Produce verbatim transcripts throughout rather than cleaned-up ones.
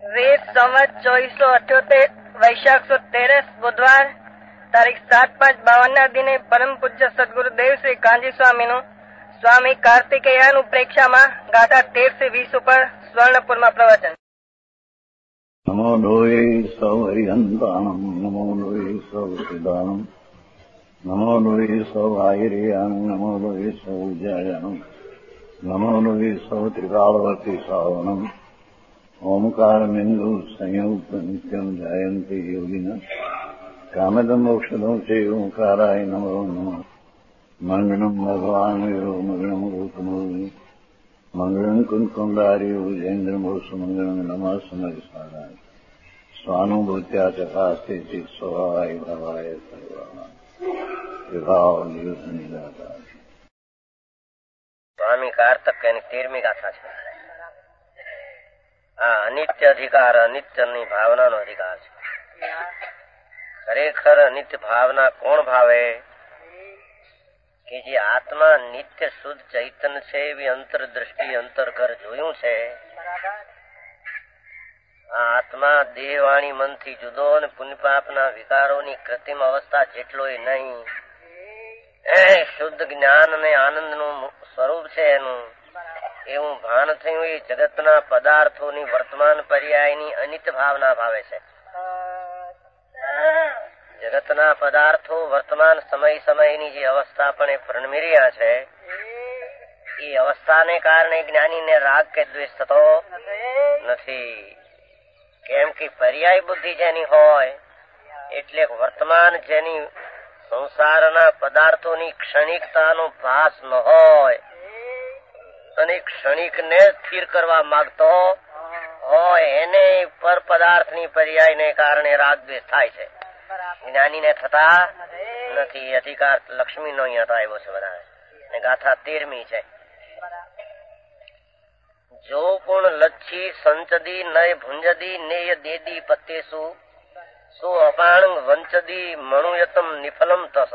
વીસ સંવત ચોવીસો અઠ્યોતેર વૈશાખ સુદ તેરસ બુધવાર તારીખ સાત પાંચ બાવન ના દિને પરમ પૂજ્ય સદગુરુ દેવ શ્રી કાંજી સ્વામી નું સ્વામી કાર્તિકેયન પ્રેક્ષામાં ગાથા તેર થી વીસ ઉપર સ્વર્ણપુરમાં પ્રવચન. નમો લોહે સૌ હરિહંતાણમ નમો લોહે સૌ સિદાનમ નમો લોહે સૌ આયર્યાન નમો લોહે સૌ જયાનમ નમો લોહે સૌ ત્રિકાળવતી સાવનમ ઓમકાર બિંદુ સંયુક્ત નિત્યમ જયંતી યોગિના કામદમ મોક્ષદમ છે ઓંકારાય નમો નમઃ. મંગળમ ભગવાન વીરો મંગળમ રૂપમૂર્તિ મંગળમ કુંકુંડાર્યો જૈન્દ્રમોષ મંગળમ નમઃ સમર્ષાય સ્વાનુભૂત્યા ચકાસ્તે ચિત સ્વભાવાય ભાવાય સર્વા વિભાવ નિયુદ્ધની દાતા. સ્વામી કારતક એની તેરમી ગાથા છે. આ અનિત્ય અધિકાર અનિત્યની ભાવનાનો અધિકાર છે. ખરેખર અનિત્ય ભાવના કોણ ભાવે? કે જે આત્મા નિત્ય શુદ્ધ ચૈતન્ય છે, એવી અંતરદ્રષ્ટિ અંતરઘર જોયું છે. આ આત્મા દેહ વાણી મનથી જુદો અને પુણ્યપાપના વિકારોની કૃત્રિમ અવસ્થા જેટલોય નહીં. એ શુદ્ધ જ્ઞાન અને આનંદનું સ્વરૂપ છે એનું એવું ભાન થયું. એ જગતના પદાર્થોની વર્તમાન પર્યાયની અનિત્ય ભાવના ભાવે છે. જગતના પદાર્થો વર્તમાન સમય સમયની જે અવસ્થા પણ એ પ્રણમી રહ્યા છે, એ અવસ્થાને કારણે જ્ઞાનીને રાગ કે દ્વેષ થતો નથી. કેમ કે પર્યાય બુદ્ધિ જેની હોય એટલે વર્તમાન જેની સંસારના પદાર્થોની ક્ષણિકતાનો ભાસ ન હોય અને ક્ષણિક ને સ્થિર કરવા માંગતો હોય એને પર પદાર્થની પર્યાયને કારણે રાગ દ્વેષ થાય છે. જ્ઞાનીને થતા નથી. અધિકાર લક્ષ્મી નો અહીંયા આવ્યો છે બધા. ગાથા તેરમી છે. જો પૂર્ણ લચ્છી સંચદી નય ભુંજદી નેય દેદી પત્યેસુ સો અપાણ વંચદી મણુયતમ નિફલમ તસ.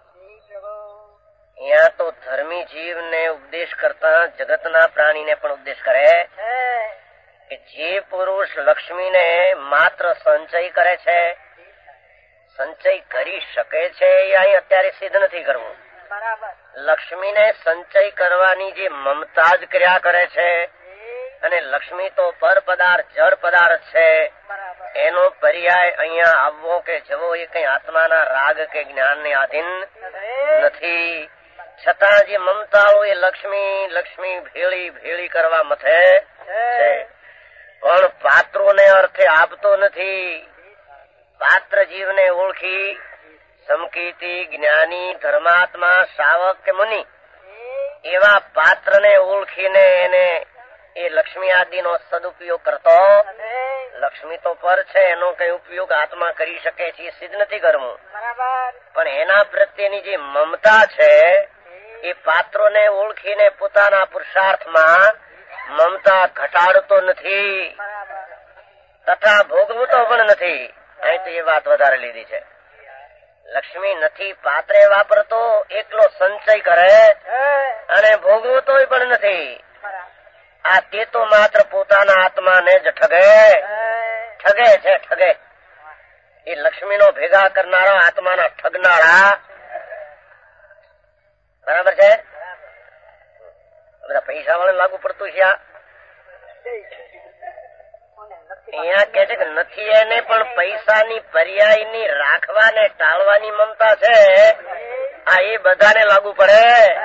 અહીંયા તો ધર્મી જીવને ઉપદેશ કરતા જગતના પ્રાણીને પણ ઉપદેશ કરે કે જે પુરુષ લક્ષ્મીને માત્ર સંચય કરે છે, સંચય કરી શકે છે, એ અહીં અત્યારે સિદ્ધ નથી કરવું. લક્ષ્મીને સંચય કરવાની જે મમતા જ ક્રિયા કરે છે અને લક્ષ્મી તો પર પદાર્થ જળ પદાર્થ છે, એનો પર્યાય અહીંયા આવવો કે જવો એ કઈ આત્માના રાગ કે જ્ઞાનને આધીન નથી. છતાં જે મમતાઓ એ લક્ષ્મી લક્ષ્મી ભેળી ભેળી કરવા મથે છે, પણ પાત્રોને અર્થે આપતો નથી. પાત્ર જીવને ઓળખી સમકીર્તિ જ્ઞાની ધર્માત્મા શ્રાવક કે મુનિ એવા પાત્રને ઓળખીને એને એ લક્ષ્મી આદિનો સદુપયોગ કરતો. લક્ષ્મી તો પર છે, એનો કઈ ઉપયોગ આત્મા કરી શકે છે એ સિદ્ધ નથી કરવું. પણ એના પ્રત્યેની જે મમતા છે એ પાત્રોને ઓળખીને પોતાના પુરુષાર્થમાં મમતા ઘટાડતો નથી તથા ભોગવતો પણ નથી. અહીં તો એ વાત વધારે લીધી છે. લક્ષ્મી નથી પાત્રે વાપરતો, એકલો સંચય કરે અને ભોગવતો પણ નથી. આ તે તો માત્ર પોતાના આત્માને જ ઠગે ઠગે છે ઠગે. એ લક્ષ્મીનો ભેગા કરનારા આત્માના ઠગનારા. બરાબર છે. બધા પૈસા વાળા લાગુ પડતું છે. અહીંયા કે છે કે નથી એને પણ પૈસાની પર્યાયની રાખવાને ટાળવાની મમતા છે. આ એ બધાને લાગુ પડે.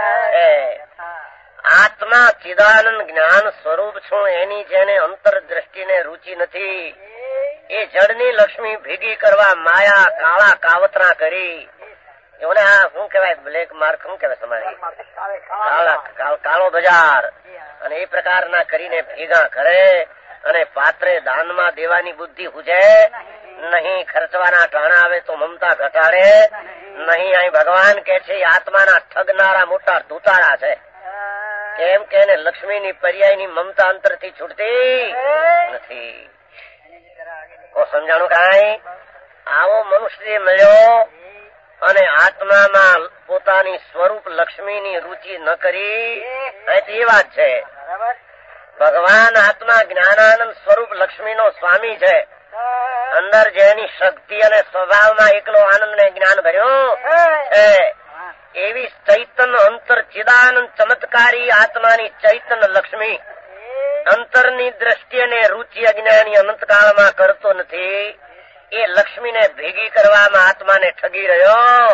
આત્મા ચિદાનંદ જ્ઞાન સ્વરૂપ છું, એની જેને અંતર દ્રષ્ટિને રુચિ નથી, એ જળની લક્ષ્મી ભેગી કરવા માયા કાળા કાવતરા કરી. એને આ શું કેવાય, બ્લેક માર્ક શું કેવાય તમારી, કાળો બજાર અને એ પ્રકારના કરીને ભેગા કરે અને પાત્રે દાનમાં દેવાની બુદ્ધિ હુજે નહીં. ખર્ચવાના ટાણા આવે તો મમતા ઘટાડે નહીં. અહીં ભગવાન કે છે આત્માના ઠગનારા મોટા ધૂતારા છે. કેમ કે એને લક્ષ્મીની પર્યાયની મમતા અંતરથી છૂટતી નથી. સમજાણું કઈ? આવો મનુષ્ય મળ્યો અને આત્મામાં પોતાની સ્વરૂપ લક્ષ્મીની રુચિ ન કરી. અહીં એ વાત છે. ભગવાન આત્મા જ્ઞાનાનંદ સ્વરૂપ લક્ષ્મીનો સ્વામી છે. અંદર જેની શક્તિ અને સ્વભાવમાં એકલો આનંદ ને જ્ઞાન ભર્યું છે એવી ચૈતન અંતર ચિદાનંદ ચમત્કારી આત્માની ચૈતન લક્ષ્મી અંતરની દ્રષ્ટિ અને રુચિ અજ્ઞાની અનંતકાળમાં કરતો નથી. એ લક્ષ્મીને ભેગી કરવામાં આત્માને ઠગી રહ્યો.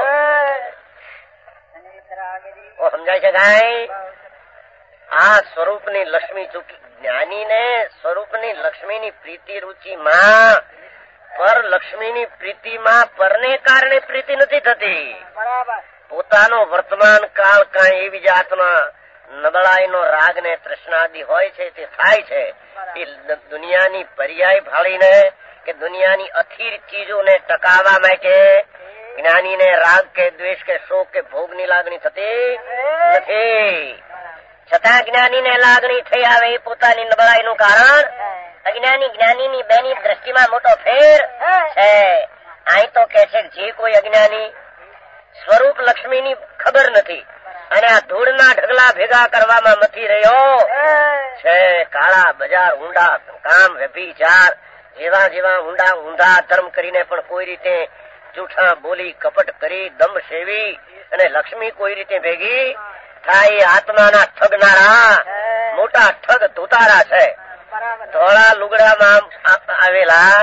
સમજાય છે કાંઈ? આ સ્વરૂપની લક્ષ્મી ચૂકી જ્ઞાનીને સ્વરૂપની લક્ષ્મીની પ્રીતિ રુચિમાં પર લક્ષ્મીની પ્રીતિમાં પરને કારણે પ્રીતિ નથી થતી. પોતાનો વર્તમાન કાળ કાંઈ એવી જાતમાં નબળાઈનો રાગ ને તૃષ્ણાદિ હોય છે તે થાય છે. એ દુનિયાની પર્યાય ભાળીને કે દુનિયાની અથિર ચીજોને ટકાવવા માટે જ્ઞાનીને રાગ કે દ્વેષ કે શોક કે ભોગની લાગણી થતી નથી. છતાં જ્ઞાનીને લાગણી થઈ આવે એ પોતાની નબળાઈનું કારણ. અજ્ઞાની જ્ઞાનીની બેની દ્રષ્ટિમાં મોટો ફેર છે. અહીં તો કે છે જે કોઈ અજ્ઞાની સ્વરૂપ લક્ષ્મીની ખબર નથી અને આ ધૂળના ઢગલા ભેગા કરવામાં મથી રહ્યો છે. કાળા બજાર ઊંડા કામ વ્યભિચાર જેવા જેવા ઊંડા ઊંધા ધર્મ કરીને પણ કોઈ રીતે જૂઠા બોલી કપટ કરી દમ સેવી અને લક્ષ્મી કોઈ રીતે ભેગી થાય. આત્માના ઠગનારા મોટા ઠગ ધુતારા છે. ધોળા લુગડામાં આવેલા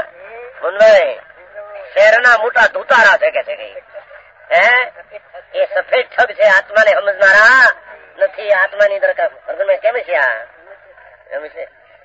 શહેરના મોટા ધુતારા છે કે છે હે એ સફેદ ઠગ છે. આત્માને સમજનારા નથી. આત્માની દરકાર કેમ છે આ એમ છે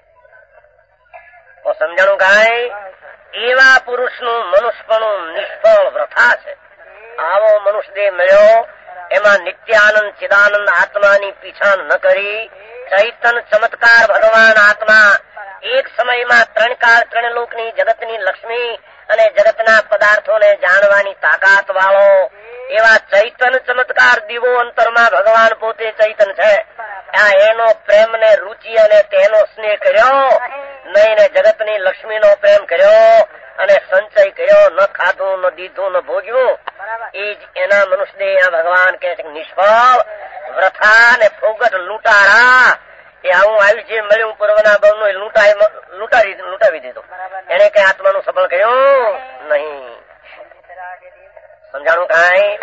સમજાણું કાંઈ? એવા પુરુષનું મનુષ્યપણું નિષ્ફળ વ્રથા છે. આવો મનુષ્ય દેહ મળ્યો એમાં નિત્યાનંદ ચિદાનંદ આત્માની પીછાણ ન કરી ચૈતન ચમત્કાર ભગવાન આત્મા એક સમયમાં ત્રણ કાળ ત્રણ લોકની જગતની લક્ષ્મી અને જગતના પદાર્થોને જાણવાની તાકાત વાળો એવા ચૈતન ચમત્કાર દીવો અંતરમાં ભગવાન પોતે ચૈતન છે. આ એનો પ્રેમ ને રુચિ અને તેનો સ્નેહ કર્યો નહીં ને જગતની લક્ષ્મીનો પ્રેમ કર્યો અને સંચય કર્યો. ન ખાધું ન દીધું ન ભોગ્યું. એ જ એના મનુષ્ય ભગવાન કે છે નિષ્ફળ વ્રથા ને ફોગટ લૂંટારા. એ આવું આવ્યું જે મળ્યું પૂર્વના બહુ લૂંટાઈ લૂંટાવી લૂંટાવી દીધું. એને કઈ આત્માનું સફળ કર્યું નહીં. સમજાણું કાંઈ?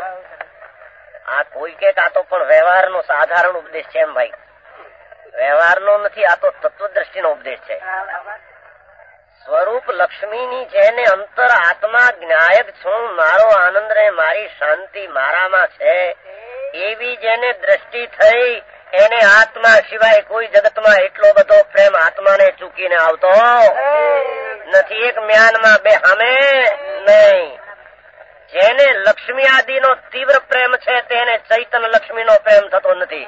આ કોઈ કે આ તો પણ વ્યવહારનો સાધારણ ઉપદેશ છે. એમ ભાઈ વ્યવહારનો નથી, આ તો તત્વદ્રષ્ટિનો ઉપદેશ છે. સ્વરૂપ લક્ષ્મીની જેને અંતર આત્મા જ્ઞાયક છું, મારો આનંદ ને મારી શાંતિ મારામાં છે એવી જેને દ્રષ્ટિ થઈ એને આત્મા સિવાય કોઈ જગતમાં એટલો બધો પ્રેમ આત્માને ચૂકીને આવતો નથી. એક મ્યાનમાં બે સામે નહીં. જેને લક્ષ્મી આદિનો તીવ્ર પ્રેમ છે તેને ચૈતન લક્ષ્મીનો પ્રેમ થતો નથી.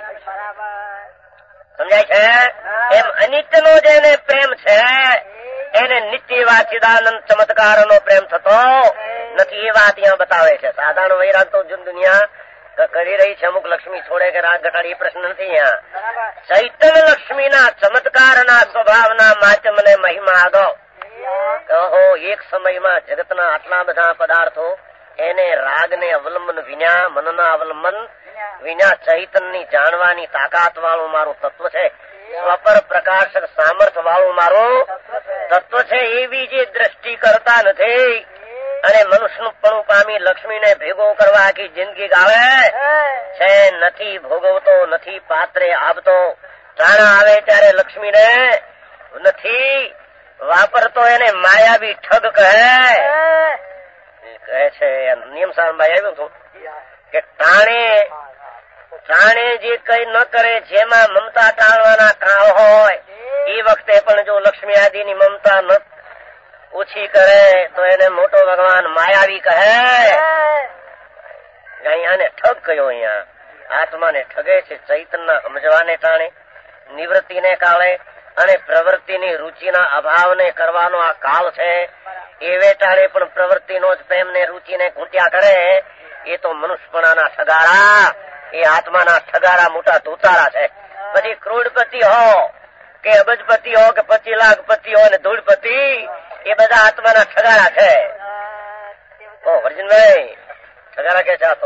સમજાય છે? એમ અનિત્યનો જેને પ્રેમ છે એને નિત્ય વાચિદાનંદ ચમત્કારનો પ્રેમ થતો નથી. એ વાત અહીંયા બતાવે છે. સાધારણ વૈરાગ તો દુનિયા કરી રહી છે. અમુક લક્ષ્મી છોડે કે રાગ ઘટાડી એ પ્રશ્ન નથી. અહીંયા ચૈતન લક્ષ્મીના ચમત્કારના સ્વભાવના માધ્યમ ને મહિમા આગો કહો. એક સમયમાં જગતના આટલા બધા પદાર્થો એને રાગને અવલંબન વિના મનના અવલંબન વિના ચૈતનની જાણવાની તાકાત વાળું મારું તત્વ છે. સ્વપર પ્રકાશક સામર્થ્ય વાળું મારું તત્વ છે. એવી જે દ્રષ્ટિ કરતા નથી અને મનુષ્યનું પણ પામી લક્ષ્મીને ભેગો કરવા આખી જિંદગી ગાવે છે. નથી ભોગવતો, નથી પાત્રે આપતો. ટાણા આવે ત્યારે લક્ષ્મીને નથી વાપરતો. એને માયાવી ઠગ કહે કહે છે. નિયમ સારભાઈ આવ્યું હતું કે ટાણે ટાણે જે કઈ ન કરે જેમાં મમતા ટાળવાના કાળ હોય એ વખતે પણ જો લક્ષ્મી આદિની મમતા ન ઓછી કરે તો એને મોટો ભગવાન માયાવી કહે. અહીંયાને ઠગ કયો. અહીંયા આત્માને ઠગે છે. ચૈતનના સમજવાને ટાણે નિવૃત્તિને કાળે અને પ્રવૃત્તિની રુચિના અભાવને કરવાનો આ કાળ છે. એ વેટાળે પણ પ્રવૃત્તિનો જ પ્રેમને રુચિને ઘૂંટ્યા કરે. એ તો મનુષ્યપણાના ઠગારા, એ આત્માના ઠગારા મોટા ધૂતારા છે. પછી ક્રોડપતિ હો કે અબજપતિ હો કે પચી લાખ પતિ હો ને ધૂળપતિ એ બધા આત્માના ઠગારા છે. ઓ વર્જનભાઈ ઠગારા કે છે? આ તો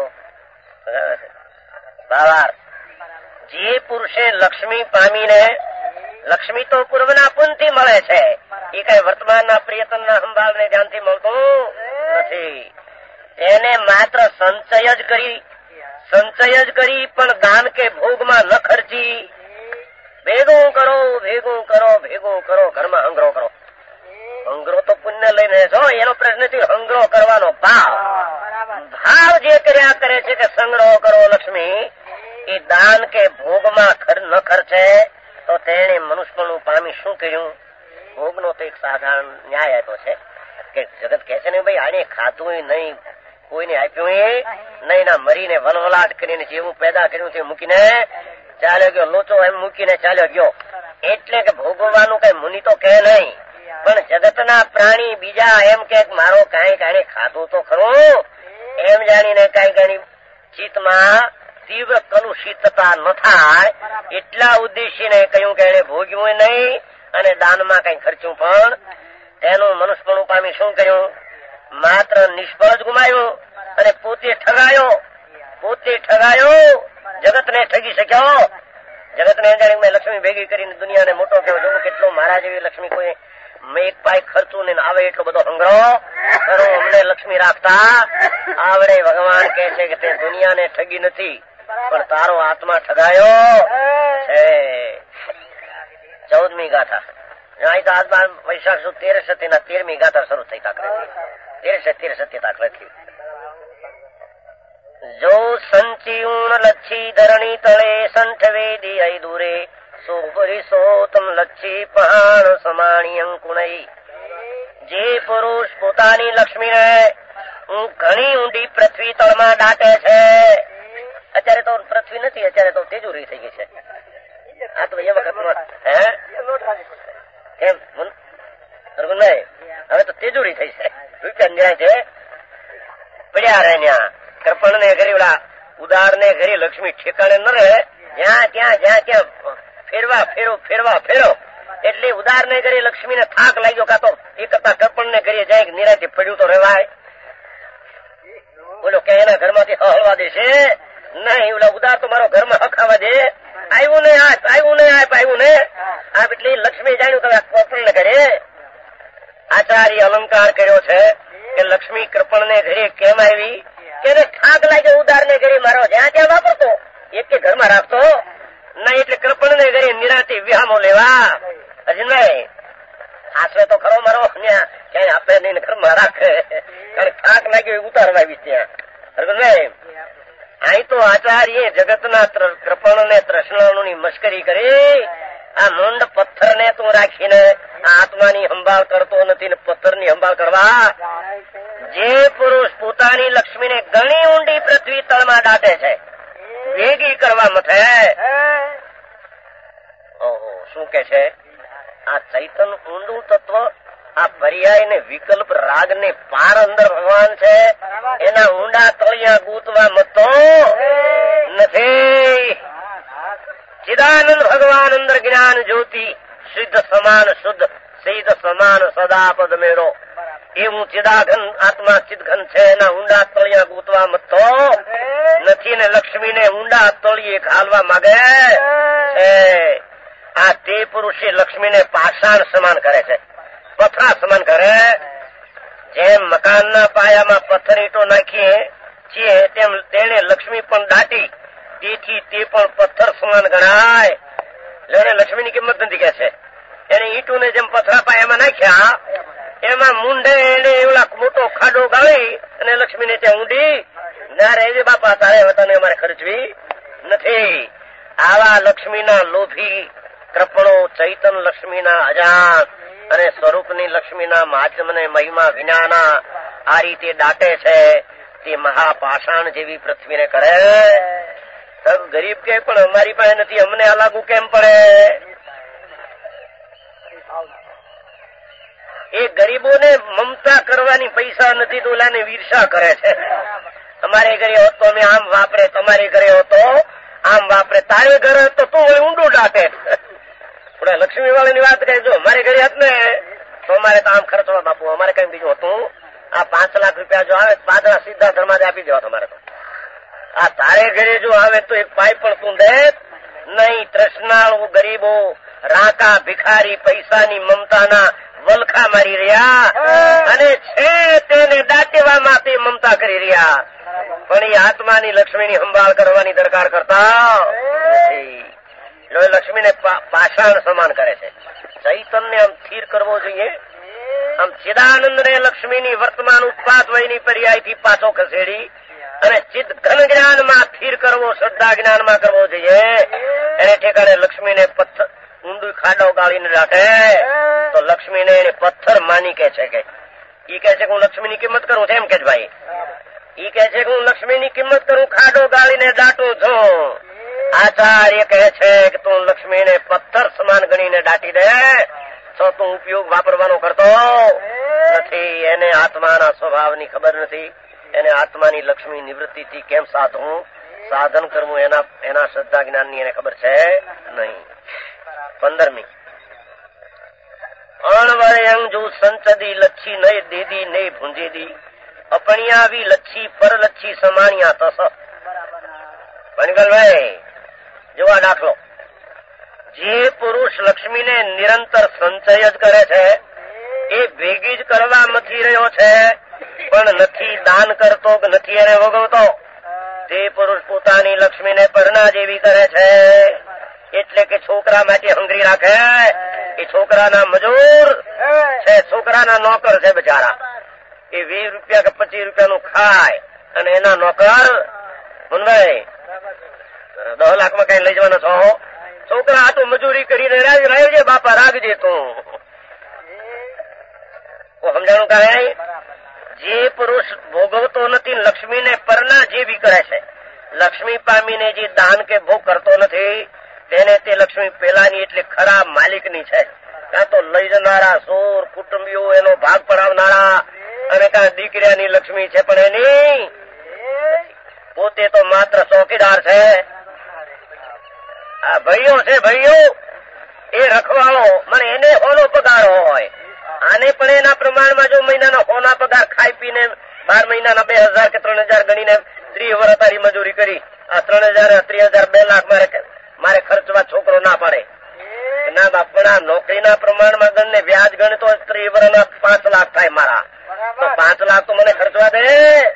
બાવાર જે પુરુષે લક્ષ્મી પામીને લક્ષ્મી તો પૂર્વના પુણ્યથી મળે છે, એ કઈ વર્તમાનના પ્રયત્નના સંભાળને ધ્યાનથી મળતું નથી. એને માત્ર સંચય જ કરી સંચય જ કરી પણ દાન કે ભોગમાં ન ખર્ચી. ભેગું કરો ભેગું કરો ભેગું કરો, ઘરમાં હંગરો કરો. હંગરો તો પુણ્ય લઈને છો, એનો પ્રશ્ન નથી. હંગરો કરવાનો ભાવ ભાવ જે કર્યા કરે છે કે સંગ્રહ કરો લક્ષ્મી, એ દાન કે ભોગમાં ન ખર્ચે તો તેને મનુષ્યપણું પામી શું કર્યું? ભોગનો તો એક સાધારણ ન્યાય આપ્યો છે કે જગત કહે છે ને ભાઈ આને ખાધું નહીં, કોઈને આપ્યું નહીં, ના મરીને વનવલાટ કરીને જેવું પેદા કર્યું છે મૂકીને ચાલ્યો ગયો, લોચો એમ મૂકીને ચાલ્યો ગયો. એટલે કે ભોગવવાનું કઈ મુનિ તો કહે નહીં, પણ જગતના પ્રાણી બીજા એમ કે મારો કાંઈ કાંઈ ખાધું તો ખરું એમ જાણીને કાંઈ કાંઈ ચિત્તમાં તીવ્ર કલુષિતતા ન થાય એટલા ઉદ્દેશ્યને કહ્યું કે એને ભોગ્યું નહીં અને દાનમાં કઈ ખર્ચ્યું પણ તેનું મનુષ્યપણું પામી શું કર્યું? માત્ર નિષ્ફળ જ ગુમાયું અને પોતે ઠગાયો. પોતે ઠગાયો, જગતને ઠગી શક્યો. જગતને એમ જાણે મેં લક્ષ્મી ભેગી કરીને દુનિયાને મોટો કહેવો, જોવું કેટલો મારા જેવી લક્ષ્મી કોઈ મેં એક પાય ખર્ચું ને આવે એટલો બધો હંગરો કરો, અમને લક્ષ્મી રાખતા આવડે. ભગવાન કહે છે કે તે દુનિયાને ઠગી નથી પણ તારો આત્મા ઠગાયો છે. ચૌદમી ગાથા અહીં તો આજ વૈશાખ સુદ તેર સતી ના તેરમી ગાથા શરૂ થઈ તાકરેથી તેર સત્ય સત્ય તાકરેથી. જો સંચિયુણ લચ્છી ધરણી તળે સંઠવેદી અઈ દૂરે સોપરી સોતમ લચ્છી પહાણ સમાણી અંકુણઈ. જે પુરુષ પોતાની લક્ષ્મીને ઘણી ઊંડી પૃથ્વી તળમાં દાટે છે, અત્યારે તો પૃથ્વી નથી, અત્યારે તો તેજુરી થઈ ગઈ છે. આ તો એ વખત હે કેમ ભાઈ હવે તો તેજુરી થઈ છે, રૂપિયા ન્યાય છે પડ્યા રહે ત્યાં. કૃપણ ને ઘરે ઓલા ઉદાર ને ઘરે લક્ષ્મી ઠેકાણે ન રહે, જ્યાં ત્યાં જ્યાં ત્યાં ફેરવા ફેરો ફેરવા ફેરો એટલે ઉદાર ને ઘરે લક્ષ્મી ને થાક લાગ્યો. કાતો એ કરતા કૃપણ ને ઘરે જાય નિરાતે પડ્યું તો રહેવાય. બોલો કે એના ઘરમાંથી હળવા દેશે નહીં, ઓલા ઉદાર તો મારો ઘરમાં હખાવા દે. આવ્યું ને આ આવ્યું ને આ આવ્યું ને આ એટલે લક્ષ્મી જાણ્યું કે કૃપણ ને ઘરે આચાર્ય અલંકાર કર્યો છે કે લક્ષ્મી કૃપણ ને ઘરે કેમ આવી કે થાક લાગ્યો ઉદાર ને ઘરે મારો જ્યાં ત્યાં વાપરતો, એક કે ઘરમાં રાખતો નહીં. એટલે કૃપણ ને ઘરે નિરાતે વિહામો લેવા અજનભાઈ આશરે તો ખરો મારો ક્યાંય આપે નહીં ઘરમાં રાખે, કારણ થાક લાગ્યો ઉતારવા આવી ત્યાં. હરગુનભાઈ અહીં તો આચાર્ય જગતના કૃપણ ને તૃષ્ણાની મશ્કરી કરી. આ મુંડ પથ્થર ને તું રાખીને આત્માની સંભાળ કરતો નથી ને પથ્થર ની સંભાળ કરવા. જે પુરુષ પોતાની લક્ષ્મીને ઘણી ઊંડી પૃથ્વી તળમાં દાટે છે, ભેગી કરવા મથે. ઓહો શું કે છે આ ચૈતન ઊંડું તત્વ, આ પર્યાય ને વિકલ્પ રાગ ને પાર અંદર ભગવાન છે, એના ઊંડા તળિયા ગૂંથવા મતો નથી. ચિદાનંદ ભગવાન અંદર જ્ઞાન જ્યોતિ સિદ્ધ સમાન શુદ્ધ સિદ્ધ સમાન સદા પદ મેળો એવું ચિદાઘન આત્મા ચિદઘન છે, એના ઊંડા તળિયા ગૂંથવા મતો નથી ને લક્ષ્મીને ઊંડા તળિયે ઘાલવા માંગે છે. આ તે પુરુષે લક્ષ્મીને પાષાણ સમાન કરે છે, પથરા સમાન કરે. જેમ મકાનના પાયામાં પથ્થર ઈંટો નાખીએ છીએ તેમ તેને લક્ષ્મી પણ દાટી, તેથી તે પણ પથ્થર સમાન ગણાય. એને લક્ષ્મીની કિંમત નથી કે છે. એને ઈંટુને જેમ પથરા પાયામાં નાખ્યા એમાં મુંડે એને એવડા મોટો ખાડો ગાળી અને લક્ષ્મીને ત્યાં ઊંડી ના રહેજે બાપા, તારે વતને અમારે ખર્ચવી નથી. આવા લક્ષ્મીના લોભી કૃપણો ચૈતન લક્ષ્મીના અજાન અને સ્વરૂપની લક્ષ્મીના માધ્યમ ને મહિમા વિનાના આ રીતે દાટે છે. તે મહાપાષાણ જેવી પૃથ્વીને કરે. ગરીબ કે પણ અમારી પાસે નથી, અમને આ લાગુ કેમ પડે? એ ગરીબોને મમતા કરવાની પૈસા નથી તો ઓલાને ઈર્ષા કરે છે. તમારે ઘરે હોત તો અમે આમ વાપરે, તમારે ઘરે હોતો આમ વાપરે, તારે ઘરે તો તું ઊંડું દાટે. પણ લક્ષ્મી વાળાની વાત કહે, જો અમારે ઘરે હોત ને તો અમારે તો આમ ખર્ચવા બાપુ, અમારે કઈ બીજું હતું. આ પાંચ લાખ રૂપિયા જો આવે પાદરા સીધા ધર્માદે આપી દેવા તમારે તો. આ તારે ઘરે જો આવે તો એક પાઇપ પણ તું દે નહીં. તૃષ્ણાળુ ગરીબો રાકા ભિખારી પૈસાની મમતાના વલખા મારી રહ્યા અને છે તેને દાટેવા માટે મમતા કરી રહ્યા, પણ એ આત્માની લક્ષ્મીની સંભાળ કરવાની દરકાર કરતા નથી. લક્ષ્મીને પાષાણ સમાન કરે છે. ચૈતન્ય આમ સ્થિર કરવો જોઈએ. આમ ચિદાનંદ ને લક્ષ્મીની વર્તમાન ઉત્પાદ વયની પર્યાયથી પાછો ખસેડી અને ચિદ ઘન જ્ઞાનમાં સ્થિર કરવો, શ્રદ્ધા જ્ઞાનમાં કરવો જોઈએ. એને ઠેકાણે લક્ષ્મીને પથ્થર ઊંડું ખાડો ગાળીને રાખે તો લક્ષ્મીને એને પથ્થર માની કે છે કે ઈ કે છે કે હું લક્ષ્મીની કિંમત કરું છું, એમ કે ભાઈ ઈ કે છે કે હું લક્ષ્મીની કિંમત કરું, ખાડો ગાળીને દાટું છું. આચાર્ય કહે છે કે તું લક્ષ્મીને પથ્થર સમાન ગણીને દાટી દે તો તું ઉપયોગ વાપરવાનો કરતો નથી. એને આત્માના સ્વભાવની ખબર નથી. એને આત્માની લક્ષ્મી નિવૃત્તિથી કેમ સાધવું, સાધન કરવું એના એના શ્રદ્ધા જ્ઞાનની એને ખબર છે નહીં. પંદરમી અણવયંગ જો સંચદી લચ્છી નય દેદી નય ભૂંજેદી અપણિયાવી લચ્છી પર લચ્છી સમાણિયા તસ. પનગલભાઈ જોવા દાખલો, જે પુરુષ લક્ષ્મીને નિરંતર સંચય જ કરે છે એ ભેગી જ કરવા મથી રહ્યો છે, પણ નથી દાન કરતો કે નથી એને ભોગવતો. તે પુરુષ પોતાની લક્ષ્મીને પરણા જેવી કરે છે, એટલે કે છોકરા માટે હંગરી રાખે. એ છોકરાના મજૂર છે, છોકરાના નોકર છે બિચારા. એ વીસ રૂપિયા કે પચીસ રૂપિયાનું ખાય અને એના નોકર મુનભાઈ દસ લાખમાં કઈ લઈ જવાનો છો? છોકરા આ તો મજૂરી કરીને રહેજે બાપા, રાખજે તું. સમજાણું કાંઈ? જે પુરુષ ભોગવતો નથી, લક્ષ્મીને પરના જેવી કરે છે, લક્ષ્મી પામીને જે દાન કે ભોગ કરતો નથી તેને તે લક્ષ્મી પેલાની એટલે ખરાબ માલિકની છે. કાં તો લઈ જનારા સોર કુટુંબીઓ એનો ભાગ પડાવનારા, અને કાં દીકરીની લક્ષ્મી છે પણ એની પોતે તો માત્ર ચોકીદાર છે. આ ભાઈઓ છે, ભાઈઓ એ રખવાળો, મને એને હોનો પગાર હોય. આને પણ એના પ્રમાણમાં જો મહિનાના હોના પગાર ખાઈ પીને બાર મહિનાના બે હજાર કે ત્રણ હજાર ગણીને ત્રીસ વર્ષ તારી મજૂરી કરી, આ ત્રણ હજાર ત્રીસ હજાર બે લાખ મારે મારે ખર્ચવા છોકરો ના પાડે ના બાપ. પણ આ નોકરીના પ્રમાણમાં ગણ ને વ્યાજ ગણ તો ત્રીસ વર્ષના પાંચ લાખ થાય મારા, તો પાંચ લાખ તો મને ખર્ચવા દે.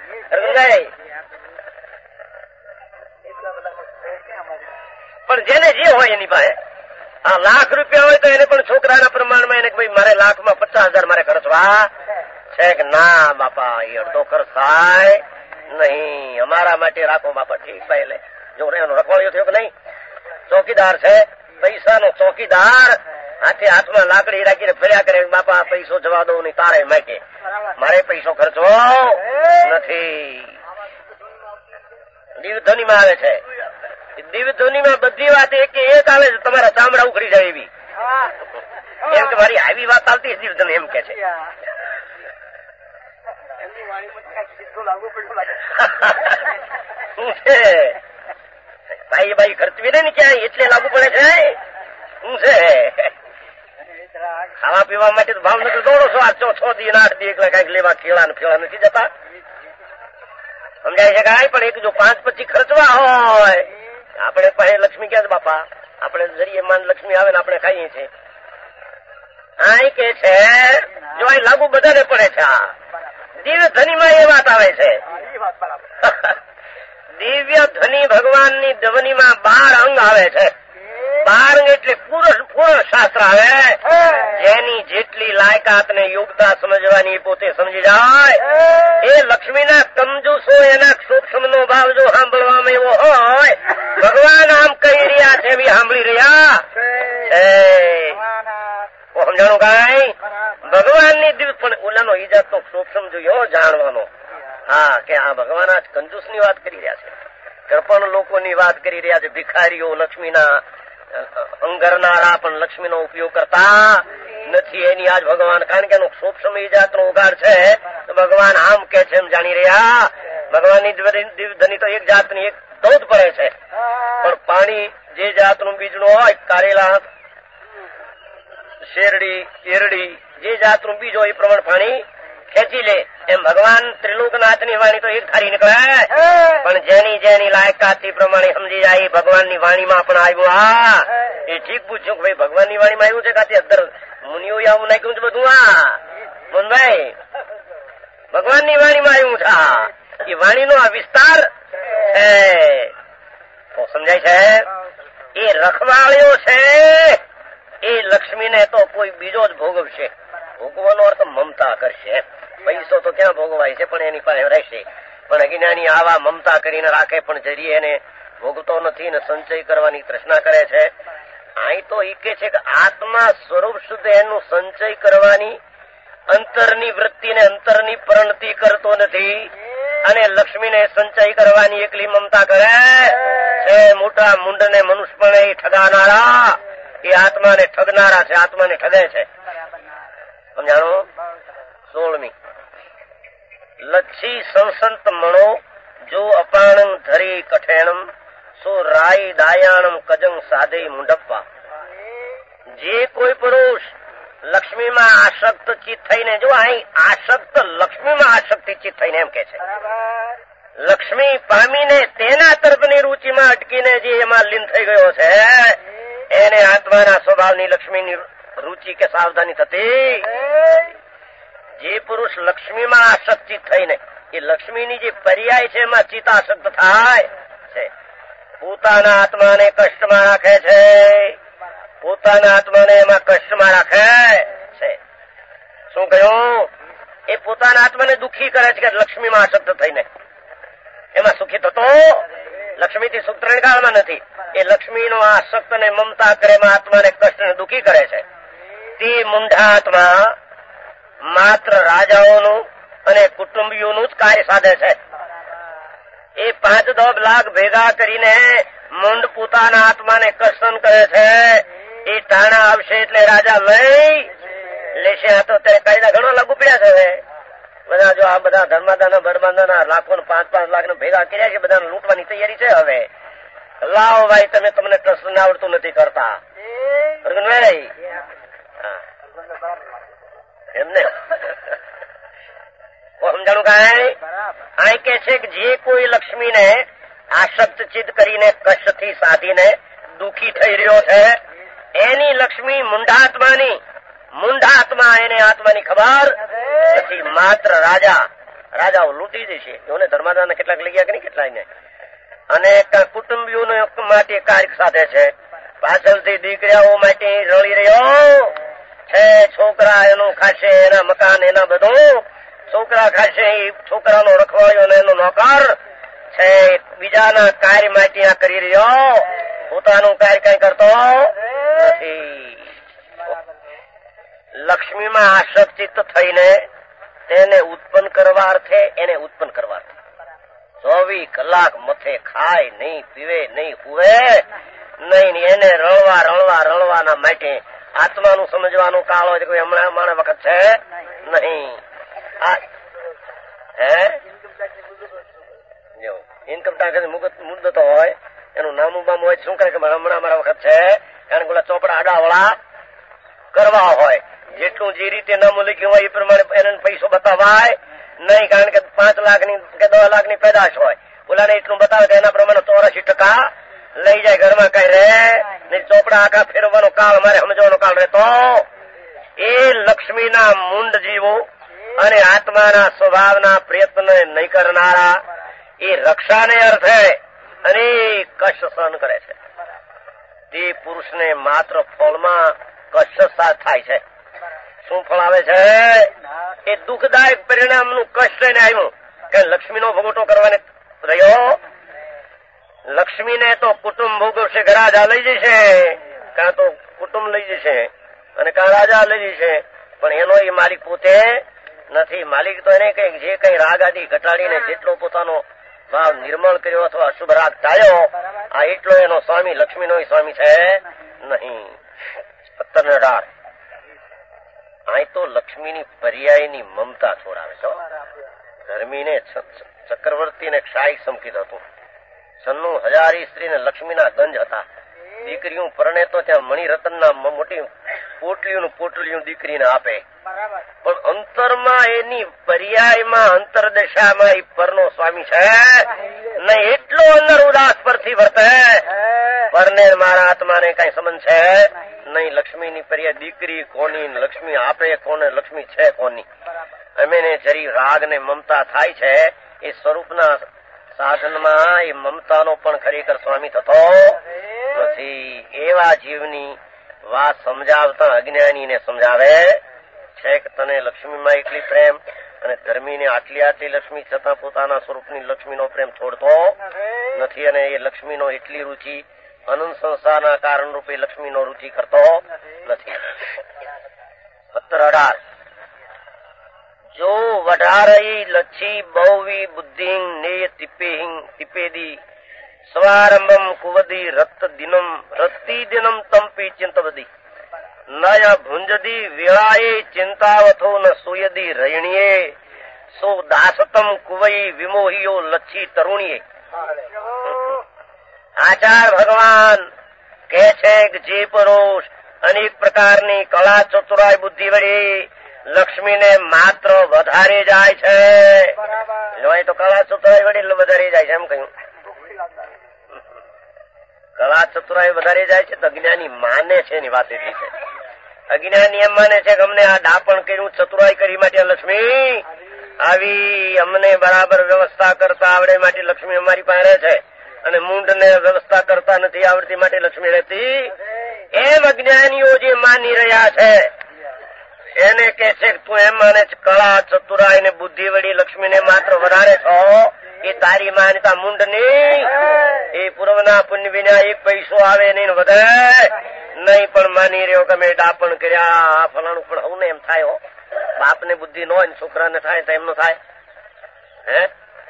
પણ જેને જે હોય એની પાસે આ લાખ રૂપિયા હોય તો એને પણ છોકરાના પ્રમાણમાં એને ભાઈ મારે લાખમાં પચાસ હજાર મારે ખર્ચવા છે કે ના બાપા, એ અડધો ખર્ચ થાય નહીં, અમારા માટે રાખો બાપા. ઠીક ભાઈ, લે જો એનો રખવાળિયો થયો કે નહીં, ચોકીદાર છે, પૈસાનો ચોકીદાર. હાથે હાથમાં લાકડી રાખીને ફર્યા કરે, બાપા પૈસો જવા દઉં નહીં તારે માગે, મારે પૈસો ખર્ચવો નથી. દીવધ્વનિમાં આવે છે, દીવધ્વનિમાં બધી વાત એક એક આવે છે, તમારા ચામડા ઉખડી જાય એવી. એમ કે મારી આવી વાત આવતી દીવધ્વનિ એમ કે છે. ભાઈ ભાઈ ખર્ચવી ને ક્યાંય એટલે લાગુ પડે છે. શું છે ખાવા પીવા માટે તો ભાવ નથી દોડો છો. આ ચો છ દિન આઠ દી એકલા કઈક લેવા ખેડા ને ફેળા નથી જતા, સમજાય છે કાંઈ. પણ એક જો પાંચ પછી ખર્ચવા હોય, આપણે પાસે લક્ષ્મી ક્યાં છે બાપા, આપણે જરીએ માન લક્ષ્મી આવે ને આપણે ખાઈએ છીએ. આ કે છે જો આ લાગુ બધાને પડે છે. આ દિવ્ય ધ્વનિમાં એ વાત આવે છે. દિવ્ય ધ્વનિ ભગવાનની ધ્વનિમાં બાર અંગ આવે છે. બાર અંગ એટલે પૂર્ણ પૂર્ણ શાસ્ત્ર આવે. જેની જેટલી લાયકાત ને યોગ્યતા સમજવાની પોતે સમજી જાય, એ લક્ષ્મીના કંજૂસો એના સૂક્ષ્મ નો ભાવ જો સાંભળવામાં એવો હોય, ભગવાન આમ કહી રહ્યા છે એવી સાંભળી રહ્યા છે. સમજાણું કાંઈ? ભગવાનની દિવ્ય પણ ઓલાનો ઈજાત નો સૂક્ષ્મ જોયો જાણવાનો. હા, કે આ ભગવાન આ કંજૂસ ની વાત કરી રહ્યા છે, કૃપણ લોકોની વાત કરી રહ્યા છે. ભિખારીઓ લક્ષ્મીના અંગરનારા પણ લક્ષ્મીનો ઉપયોગ કરતા નથી, એની આજ ભગવાન, કારણ કે એનો સૂક્ષ્મ ઈજાત નો ઉગાડ છે, તો ભગવાન આમ કે છે એમ જાણી રહ્યા. ભગવાનની દિવ્યધ્વનિ તો એક જાતની એક ધોધ પડે છે, પણ પાણી જે જાતનું બીજનું હોય, કારેલા, શેરડી, એરડી, જે જાતનું બીજ હોય એ પ્રમાણે પાણી ખેંચી લે. એમ ભગવાન ત્રિલોકનાથની વાણી તો એક ધારી નીકળે, પણ જેની જેની લાયકાત પ્રમાણે સમજી જાય ભગવાનની વાણીમાં પણ આવ્યું. આ એ ઠીક પૂછ્યું કે ભાઈ ભગવાનની વાણીમાં આવ્યું છે કાથી અંદર મુનિઓ આવું નાખ્યું છે બધું? આ મોહનભાઈ ભગવાનની વાણીમાં આવ્યું છે. એ વાણીનો આ વિસ્તાર છે તો સમજાય છે. એ રખવાળ્યો છે એ લક્ષ્મીને તો કોઈ બીજો જ ભોગવશે. ભોગવાનો અર્થ મમતા કરશે. પૈસો તો ક્યાં ભોગવાય છે પણ એની પાસે રહેશે. પણ અજ્ઞાની આવા મમતા કરીને રાખે પણ જરીએ એને ભોગતો નથી ને સંચય કરવાની તૃષ્ણા કરે છે. અહીં તો એ કે છે કે આત્મા સ્વરૂપ શુદ્ધ એનું સંચય કરવાની અંતરની વૃત્તિને અંતરની પ્રણતિ કરતો નથી અને લક્ષ્મીને સંચય કરવાની એકલી મમતા કરે છે. મોટા મુંડને મનુષ્યપણે ઠગાનારા એ આત્માને ઠગનારા છે, આત્માને ઠગે છે. સમજાણો? સોળમી લચ્છી સંસંત મણો જો અપાણમ ધરી કઠેણમ સો રાઈ દાયાણમ કજંગ સાધે મુંડપ્પા. જે કોઈ પુરુષ લક્ષ્મીમાં આસક્ત ચિત્ત થઈને, જો અહીં આસક્ત લક્ષ્મીમાં આસક્તિ ચિત્ત થઈને એમ કે છે, લક્ષ્મી પામીને તેના તરફની રૂચિમાં અટકીને જે એમાં લીન થઈ ગયો છે એને આત્માના સ્વભાવની લક્ષ્મીની રૂચિ કે સાવધાની થતી. જે પુરુષ લક્ષ્મીમાં આસક્તિ થઈને એ લક્ષ્મીની જે પર્યાય છે એમાં ચિત્તાસક્ત થાય છે, પોતાના આત્માને કષ્ટમાં રાખે છે, પોતાના આત્માને એમાં કષ્ટમાં રાખે છે. શું કહ્યું? એ પોતાના આત્માને દુઃખી કરે છે કે લક્ષ્મીમાં આસક્ત થઈને એમાં સુખી થતો લક્ષ્મીથી સુખ ત્રણ કાળમાં નથી. એ લક્ષ્મીનો આસક્ત ને મમતા કરે એમાં આત્માને કષ્ટ ને દુઃખી કરે છે. તે મૂંઢા આત્મા માત્ર રાજાઓનું અને કુટુંબીઓનું જ કાર્ય સાધે છે. એ પાંચ દોઢ લાખ ભેગા કરીને મૂંઢ પોતાના આત્માને કષ્ટન કરે છે. એ ટાણા આવશે એટલે રાજા લઈ લેશે. આ તો અત્યારે કાયદા ઘણો લાગુ પડ્યા છે. બધા જો આ બધા ધર્માદાના બરમાદાના લાખો પાંચ પાંચ લાખ ને ભેગા કર્યા છે, બધાને લૂંટવાની તૈયારી છે. હવે લાવો ભાઈ, તમે તમને કષ્ટ આવડતું નથી કરતા એમને સમજાણું કાંઈ? આ કે છે કે જે કોઈ લક્ષ્મીને આસક્ત ચિત્ત કરીને કષ્ટથી સાધીને દુઃખી થઈ રહ્યો છે એની લક્ષ્મી મૂંઢાત્માની મૂંઢાત્મા એને આત્માની ખબર નથી. માત્ર રાજા રાજાઓ લૂંટી જશે. એઓને ધર્માદાના કેટલાક લઈ ગયા કે નહીં કેટલાય, અને કુટુંબીઓને માટે કાર્ય સાધે છે. પાછળથી દીકરીઓ માટે રળી રહ્યો છે. છોકરા એનું ખાશે, એના મકાન એના બધું છોકરા ખાશે. એ છોકરાનો રખવાયો ને એનો નોકર છે. બીજાના કાર્ય માટે આ કરી રહ્યો, પોતાનું કાર્ય કઈ કરતો નથી. લક્ષ્મીમાં આસક્તિત થઈને તેને ઉત્પન્ન કરવા અર્થે એને ઉત્પન્ન કરવા અર્થે ચોવીસ કલાક મથે ખાય નહીં, પીવે નહીં, હુવે નહીં, એને રળવા રળવા રળવાના માટે આત્માનું સમજવાનું કાળ હોય કોઈ હમણાં માણે વખત છે નહીં. હે ઇન્કમ ટેક્સ મુદ્દતો હોય એનું નામું બામ હોય શું કરે કે હમણાં મારા વખત છે, કારણ કે ચોપડા આડાવડા કરવા હોય. જેટલું જે રીતે નામું લખ્યું હોય એ પ્રમાણે એને પૈસો બતાવાય નહીં, કારણ કે પાંચ લાખ ની કે દસ લાખ ની પેદાશ હોય. ઓલાને એટલું બતાવે કે એના પ્રમાણે ચોરાશી ટકા લઈ જાય, ઘરમાં કઈ રહે નહીં. ચોપડા આખા ફેરવવાનો કાળ મારે સમજવાનો કાળ રહેતો. એ લક્ષ્મીના મૂંડ જીવો અને આત્માના સ્વભાવના પ્રયત્ન નહીં કરનારા એ રક્ષાને અર્થે અનેક કષ્ટ સહન કરે છે. તે પુરુષને માત્ર ફળમાં કષ્ટ થાય છે. શું ફળ આવે છે? એ દુઃખદાયક પરિણામનું કષ્ટ એને આવ્યું કે લક્ષ્મીનો ભોગવટો કરવાને રહ્યો. લક્ષ્મીને તો કુટુંબ ભોગવશે, રાજા લઈ જશે, કાં તો કુટુંબ લઈ જશે અને કાં રાજા લઈ જશે, પણ એનો એ માલિક પોતે નથી. માલિક તો એને કઈ જે કઈ રાગ આદિ ઘટાડીને જેટલો પોતાનો ભાવ નિર્મળ કર્યો અથવા અશુભ રાગ ટાળ્યો, આ એટલો એનો સ્વામી લક્ષ્મીનો સ્વામી છે નહીં. સત્તર ને અઢાર અહીં તો લક્ષ્મીની પર્યાયની મમતા છોડાવે છે. ધર્મીને ચક્રવર્તીને ક્ષાય સંકિત હતું. સન્નું હજારી સ્ત્રીને લક્ષ્મીના ગંજ હતા. દીકરીઓ પરણે તો ત્યાં મણિરત્નના મોટી પોટલીઓનું પોટલીઓ દીકરીને આપે, પણ અંતરમાં એની પર્યાયમાં અંતરદશામાં એ પરનો સ્વામી છે નહીં. એટલો અંદર ઉદાસ પરથી વર્તે પરને મારા આત્માને કઈ સંબંધ છે નહીં. લક્ષ્મીની પ્રિય દીકરી કોની, લક્ષ્મી આપે કોને, લક્ષ્મી છે કોની. અમે જરી રાગ ને મમતા થાય છે એ સ્વરૂપના સાધનમાં એ મમતાનો પણ ખરેખર સ્વામી થતો નથી. એવા જીવની વાત સમજાવતા અજ્ઞાનીને સમજાવે છે કે તને લક્ષ્મીમાં એટલી પ્રેમ અને ધર્મીને આટલી આટલી લક્ષ્મી છતાં પોતાના સ્વરૂપની લક્ષ્મીનો પ્રેમ છોડતો નથી. અને એ લક્ષ્મીનો એટલી રુચિ અનંત સંસારના કારણ રૂપે લક્ષ્મીનો રુચિ કરતો નથી. સત્તર અઢાર જો વઢારઈ લચ્છી બહુવી બુદ્ધિ ને તિપેદી સ્વારંભમ કુવદી રત દિનમ રતિ દિનમ તંપી ચિંતવદી નય ભુંજદી વિળાએ ચિંતાવથો ન સુયદી રયણીએ સો દાસતમ કુવઈ વિમોહિયો લચ્છી તરુણીએ. આચાર્ય ભગવાન કહે છે કે જે પુરુષ અનેક પ્રકારની કળા ચતુરાઈ બુદ્ધિ વળી લક્ષ્મીને માત્ર વધારે જાય છે, જોઈ તો કળા ચતુરાઈ વડી વધારે જાય છે એમ કહ્યું. કળા ચતુરાઈ વધારે જાય છે તો અજ્ઞાની માને છે એની વાત એટલી છે. અજ્ઞાની એમ માને છે કે અમને આ ડાપણ કર્યું, ચતુરાઈ કરી માટે લક્ષ્મી આવી, અમને બરાબર વ્યવસ્થા કરતા આવડે માટે લક્ષ્મી અમારી પાસે છે, અને મૂંડ ને વ્યવસ્થા કરતા નથી આવડતી માટે લક્ષ્મી રહેતી. એમ અજ્ઞાનીઓ જે માની રહ્યા છે એને કે છે તું એમ માને કળા ચતુરાઈ ને બુદ્ધિ વળી લક્ષ્મીને માત્ર વધારે છો, એ તારી માન્યતા મૂંડ ની. એ પૂર્વના પુણ્ય વિના એક પૈસો આવે નહીં વધે નહીં, પણ માની રહ્યો કે મેં ડાપણ કર્યા ફલાણું. પણ હું ને એમ થાય હો, બાપ ને બુદ્ધિ ન હોય છોકરાને થાય તો એમનો થાય હે.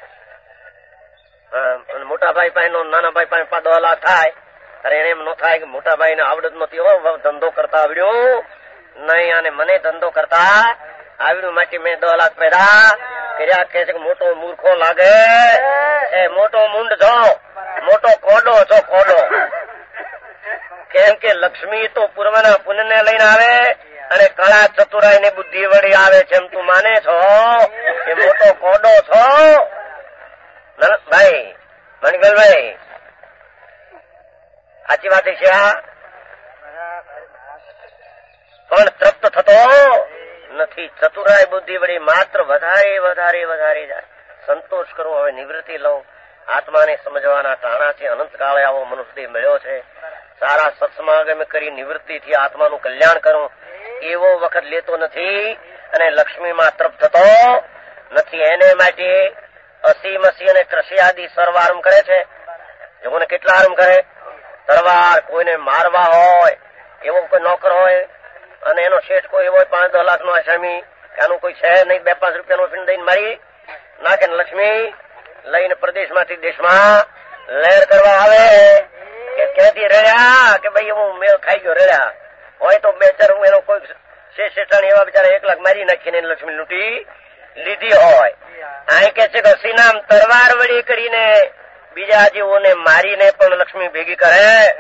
મોટા ભાઈ પાસે નો નાના ભાઈ પાસે પાંચ દસ લાખ થાય ત્યારે એને એમ ન થાય કે મોટા ભાઈ ને આવડત નથી હો, ધંધો કરતા આવડ્યો નહીં અને મને ધંધો કરતા આવડ્યું માટે મેં દસ લાખ પેદા કર્યા. કે છે કે મોટો મૂર્ખો લાગે, એ મોટો મૂંડ છો, મોટો કોડો છો, કોડો. કેમ કે લક્ષ્મી તો પૂર્વના પુણ્ય ને લઈને આવે અને કળા ચતુરાઈ ને બુદ્ધિ વળી આવે છે એમ તું માને છો કે મોટો કોડો છો. ભાઈ મણિગલભાઈ સાચી વાત છે આ, પણ તૃપ્ત થતો નથી. ચતુરાઈ બુદ્ધિ વળી માત્ર વધારે વધારે વધારે જાય. સંતોષ કરવો, હવે નિવૃત્તિ લઉં, આત્માને સમજવાના ટાણાથી અનંતકાળે આવો મનુષ્ય મળ્યો છે. સારા સત્સમાગમ કરી નિવૃત્તિથી આત્માનું કલ્યાણ કરું એવો વખત લેતો નથી અને લક્ષ્મીમાં તૃપ્ત થતો નથી. એને માટે અસી મસી અને કૃષિ આદિ સર્વ આરંભ કરે છે. જોને કેટલા આરંભ કરે, તરવાર કોઈને મારવા હોય એવો કોઈ નોકર હોય અને એનો શેઠ કોઈ એવો પાંચ દસ લાખ નો આસામી કે આનું કોઈ છે નહીં, બે પાંચ રૂપિયા નો ફીણ દઈને મારી નાખે. લક્ષ્મી લઈને પ્રદેશમાંથી દેશમાં લહેર કરવા આવે કે ક્યાંથી રહ્યા કે ભાઈ હું મેળ ખાઈ ગયો રહ્યા હોય તો બેચાર હું એનો કોઈ શેઠ શેઠાણી એવા બિચારા એક લાખ મારી નાખીને લક્ષ્મી લૂંટી લીધી હોય. અહીં કે છે કે સિનામ તરવાર વળી કરીને બીજા જીવોને મારીને પણ લક્ષ્મી ભેગી કરે.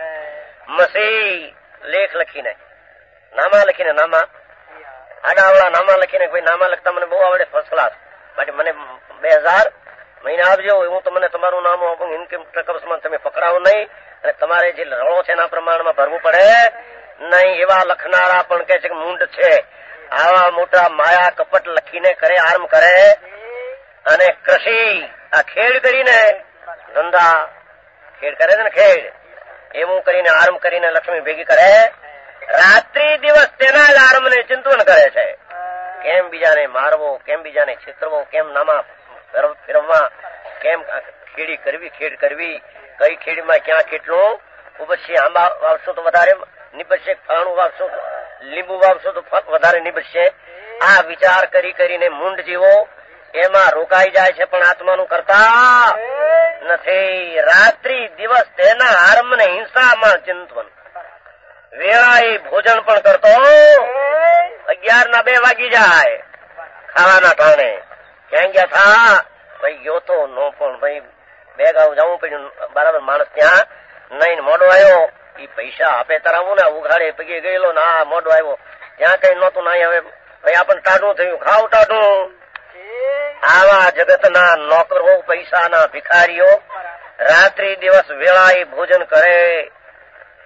મસી લેખ લખીને નામા લખીને નામા આડાવડા નામા લખીને ભાઈ નામા લખતા મને બહુ આવડે ફર્સ્ટ ક્લાસ, માટે મને બે હજાર મહિના આપજો, હું તમને તમારું નામ આપું. ઇન્કમ ટકર્સમાં તમે પકડાવો નહીં અને તમારે જે રળો છે એના પ્રમાણમાં ભરવું પડે નહીં. એવા લખનારા પણ કે છે કે મૂંડ છે. આવા મોટા માયા કપટ લખીને કરે, આરંભ કરે અને કૃષિ આ ખેડ કરીને ધંધા ખેડ કરે છે ને, ખેડ એવું કરીને આરંભ કરીને લક્ષ્મી ભેગી કરે. રાત્રિ દિવસ તેના જ આરંભ ને ચિંતન કરે છે. કેમ બીજાને મારવો, કેમ બીજાને છેતરવો, કેમ નામા ફેરવવા, કેમ ખેડી કરવી, ખેડ કરવી, કઈ ખેડીમાં ક્યાં કેટલું ઉપજશે, આંબા વાવશો તો વધારે નીપજશે, ફળાણું વાવશો તો લીંબુ વાવશો તો વધારે નીપજશે. આ વિચાર કરી કરીને મૂંડ જીવો એમાં રોકાઈ જાય છે પણ આત્માનું કરતા નથી. રાત્રિ દિવસ તેના આરંભ ને હિંસામાં ચિંતન, વેળાએ ભોજન પણ કરતો. અગિયાર ના બે વાગી જાય ખાવાના ટાણે, ક્યાં ગયા થા ભાઈ ગયો તો નો, પણ ભાઈ બે ગાઉ જવું પડ્યું બરાબર માણસ ત્યાં નહીં. મોડો આવ્યો એ પૈસા આપે તરાવું ને ઉઘાડે પગે ગયેલો ને આ મોડો આવ્યો ત્યાં કઈ નહોતું નહીં. હવે ભાઈ આપણને ટાઢું થયું, ખાવ ટાઢું. આવા જગતના નોકરો, પૈસાના ભિખારીઓ રાત્રિ દિવસ વેળાએ ભોજન કરે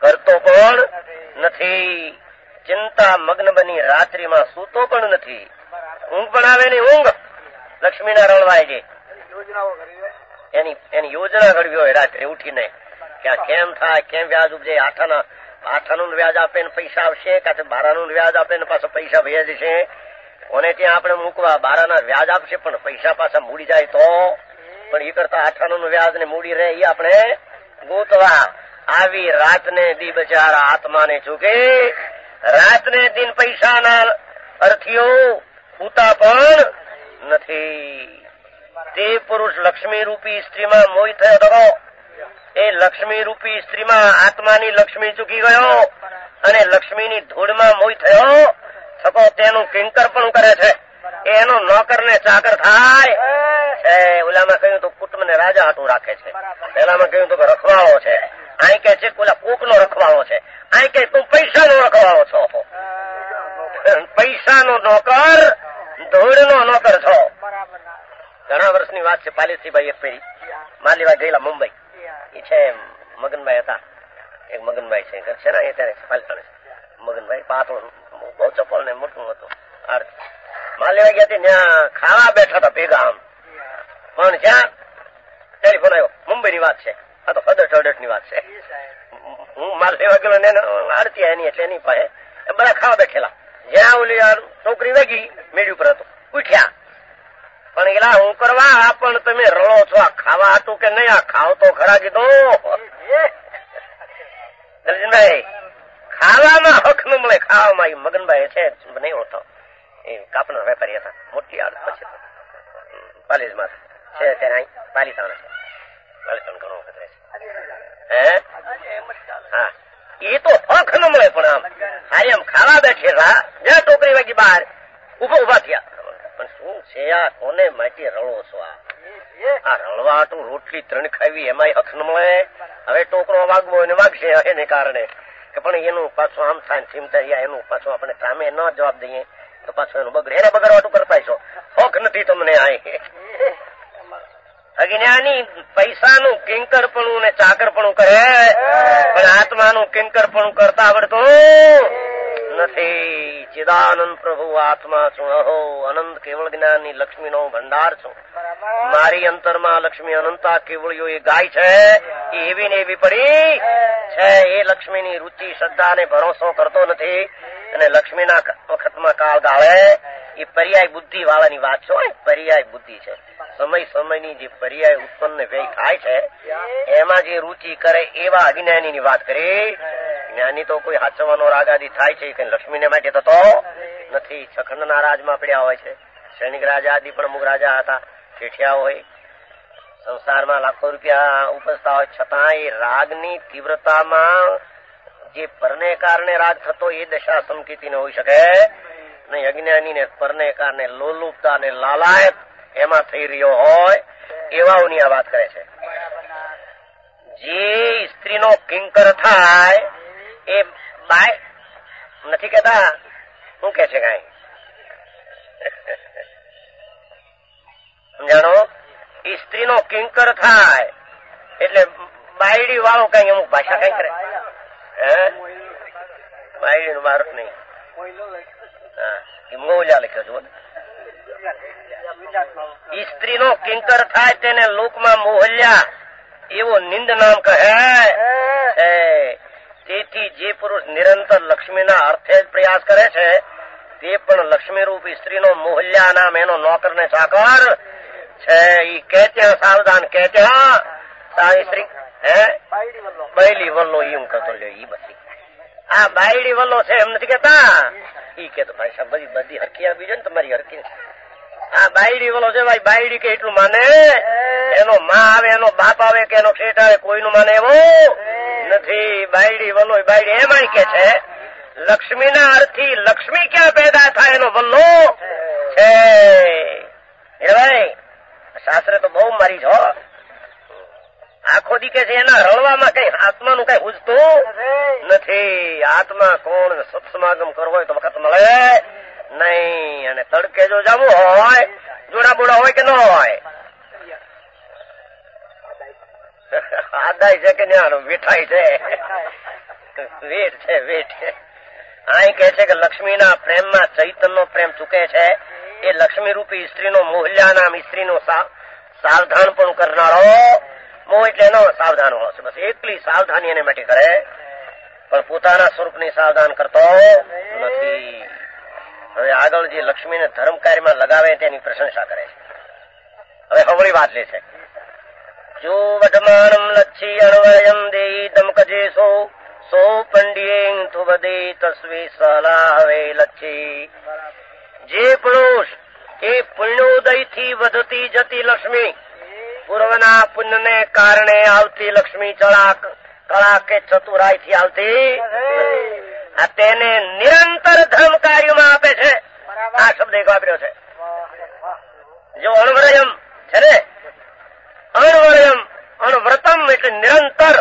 કરતો પણ નથી. ચિંતા મગ્ન બની રાત્રિમાં સૂતો પણ નથી. ઊંઘ પણ આવે ને ઊંઘ લક્ષ્મીના રળવાય છે. એની એની યોજના ઘડવી હોય રાત્રે ઉઠીને કે આ કેમ થાય, કેમ વ્યાજ ઉપજે, આઠાના આઠાનું વ્યાજ આપે ને પૈસા આવશે, કાં બારાનું વ્યાજ આપે ને પાછા પૈસા ભેજ છે. કોને ત્યાં આપણે મૂકવા, બારાના વ્યાજ આપશે પણ પૈસા પાછા મૂડી જાય તો, પણ એ કરતા આઠાનું વ્યાજ ને મૂડી રહે એ આપણે ગોતવા. આવી રાતને દી બચારા આત્માને ચૂકે, રાતને દિન પૈસાના અર્થીઓ પૂતા પણ નથી. તે પુરુષ લક્ષ્મી રૂપી સ્ત્રીમાં મોહિત થયો હતો. એ લક્ષ્મી રૂપી સ્ત્રીમાં આત્માની લક્ષ્મી ચૂકી ગયો અને લક્ષ્મીની ધૂળમાં મોહિત થયો થકો તેનું કિંકર પણ કરે છે. એનો નોકર ને ચાકર થાય છે. ઓલામાં કહ્યું તો કુટુંબ ને રાજા હાટું રાખે છે, પેલામાં કહ્યું તો રખવાળો છે, અહીં કે છે ઓલા કોક નો રખવાળો છે, અહીં કે તું પૈસા નો રખવાળો છો, પૈસા નો નોકર, ધૂળ નો નોકર છો. ઘણા વર્ષની વાત છે. પાલિસીભાઈ એક ફેરી માલીવા ગયેલા મુંબઈ. એ છે મગનભાઈ હતા, એક મગનભાઈ છે ઘર છે ને અત્યારે પાલિતાણે મગનભાઈ પાતળું બહુ ચપળ ને મોટું હતું. માલીવા ગયા ત્યાં ખાવા બેઠા હતા ભેગા આમ, પણ જ્યાં ટેલિફોન આવ્યો. મુંબઈ ની વાત છે, આ તો હદટ હદટ ની વાત છે. હું માલ લેવા ગયેલો ને આરતી એની એટલે એની પાસે બધા ખાવા બેઠેલા. જ્યાં ઓલી છોકરી વેગી મેળી ઉપર હતું, ઉઠ્યા પણ એલા હું કરવા પણ તમે રળો છો, આ ખાવા હતું કે નહીં, આ ખાવ તો ખરા કીધું. દર્શનભાઈ ખાવામાં હક ન મળે, ખાવામાં એ મગનભાઈ છે નહીં ઓળખો, એ કાપડના વેપારી હતા, મોટી આડ પછી પાલીસમાં છે અત્યારે અહીં પાલિતાણા છે. પાલિતાણા ઘણો વખત રહે છે. હે હા, એ તો હક ન મળે પણ આમ હારી આમ ખાવા બેઠેલા જ્યાં ટોકરી વાગી બહાર ઉભા ઉભા થયા. પણ શું છે આ, કોને માટે રળો છો? આ રળવા હાટું રોટલી ત્રણ ખાવી એમાંય હક ન મળે. હવે ટોકરો વાગવો એને વાગશે એને કારણે કે પણ એનું પાછું આમ થાય થીમ થાય, એનું પાછું આપણે સામે ન જવાબ દઈએ તો પાછું એનું બગડે. એને બગડવાટું કરતા છો, હક નથી તમને આ. અજ્ઞાની પૈસાનું કિંકરપણું ને ચાકરપણું કરે પણ આત્માનું કિંકરપણું કરતા આવડતું નથી. ચિદાનંદ પ્રભુ આત્મા છું, અહો અનંત કેવળ જ્ઞાનની લક્ષ્મીનો ભંડાર છું. મારી અંતરમાં લક્ષ્મી અનંતા કેવળીઓ એ ગાય છે, એ એવી ને એવી પડી છે. એ લક્ષ્મીની રુચિ શ્રદ્ધા ને ભરોસો કરતો નથી અને લક્ષ્મીના વખતમાં કાળ ગાળે. એ પર્યાય બુદ્ધિ વાળાની વાત છે, પર્યાય બુદ્ધિ છે. સમય સમયની જે પર્યાય ઉત્પન્ન વ્યય થાય છે એમાં જે રુચિ કરે એવા અજ્ઞાની ની વાત કરી. જ્ઞાની તો કોઈ હાચવાનો રાગ આદિ થાય છે કે લક્ષ્મીને માટે થતો નથી. સખંડના રાજમાં પડ્યા હોય છે. સૈનિક રાજા આદિ પણ અમુક રાજા હતા, શેઠિયા હોય, સંસારમાં લાખો રૂપિયા ઉપજતા હોય છતાં એ રાગની તીવ્રતામાં જે પરને કારણે રાગ થતો એ દશા સંકેતી ન હોઈ શકે નહીં. અજ્ઞાની ને પરને કારણે લોલુપતા ને લાલાયત એમાં થઈ રહ્યો હોય એવાઓની આ વાત કરે છે. જે સ્ત્રીનો કિંકર થાય એ બાય નથી કેતા, શું કે છે કઈ સમજાણો? સ્ત્રીનો કિંકર થાય એટલે બાયડી વાળો કઈ અમુક ભાષા કઈ કરે, હે બાયડી નું મારું નહીં, હા મોજા લખ્યો છું. સ્ત્રીનો કિંકર થાય તેને લોકમાં મોહલ્યા એવો નિંદ નામ કહે. તેથી જે પુરુષ નિરંતર લક્ષ્મીના અર્થે જ પ્રયાસ કરે છે તે પણ લક્ષ્મી રૂપી સ્ત્રીનો મોહલ્યા નામ એનો નોકર ને ચાકર છે. ઈ કે ત્યાં સાવધાન કે ત્યાં સારી સ્ત્રી હે બૈલી વલ્લો એમ કરતો લ્યો. ઈ બધી આ બાયડી વલ્લો છે એમ નથી કેતા. ઈ કે તો ભાઈ સાહેબ બધી બધી હરકી આવી છે ને તમારી હરકી. આ બાયડી વલ્લો છે ભાઈ, બાયડી કે એટલું માને, એનો માં આવે એનો બાપ આવે કે એનો શેઠ આવે કોઈનું માને એવું નથી. બાયડી વલ્લો બાયડી એમાં કે છે લક્ષ્મીના અર્થી લક્ષ્મી ક્યાં પેદા થાય એનો વલ્લો છે. એ ભાઈ શાસ્ત્રે તો બહુ મારી છો. આખો દી કે છે એના રળવામાં કઈ આત્માનું કઈ ઉજતું નથી. આત્મા કોણ સત્સમાગમ કરવો હોય તો વખત મળે નહીં. અને તડકે જો જવું હોય, જોડા બોડા હોય કે ન હોય, આદાય છે કે ન્યા વેઠાય છે. વેટ છે વેટ. અહીં કહે છે કે લક્ષ્મીના પ્રેમમાં ચૈતનનો પ્રેમ ચૂકે છે. એ લક્ષ્મી રૂપી સ્ત્રીનો મોહલ્યાનામ સ્ત્રીનો સાવધાન પણ કરનારો. મોહ એટલે એનો સાવધાન હશે, બસ એકલી સાવધાની એને માટે કરે, પણ પોતાના સ્વરૂપની સાવધાન કરતો નથી. હવે આગળ જે લક્ષ્મીને ધર્મ કાર્યમાં લગાવે તેની પ્રશંસા કરે છે. હવે હવળી વાત લે છે. જો વટમાનમ લચ્છી અણવયમ દેહી દમકજેસો સો પંડિયેન તુવદે તસ્વી સલાવે લચ્છી. જે પુરુષ એ પુણ્યોદય થી વધતી જતી લક્ષ્મી, પૂર્વના પુણ્યને કારણે આવતી લક્ષ્મી, ચળાક કળા કે ચતુરાઈ થી આવતી, આ તેને નિરંતર ધર્મ કાર્યમાં આપે છે. આ શબ્દ એક વાપર્યો છે. જો અણવરયમ છે ને, અણવરયમ અણવ્રતમ એટલે નિરંતર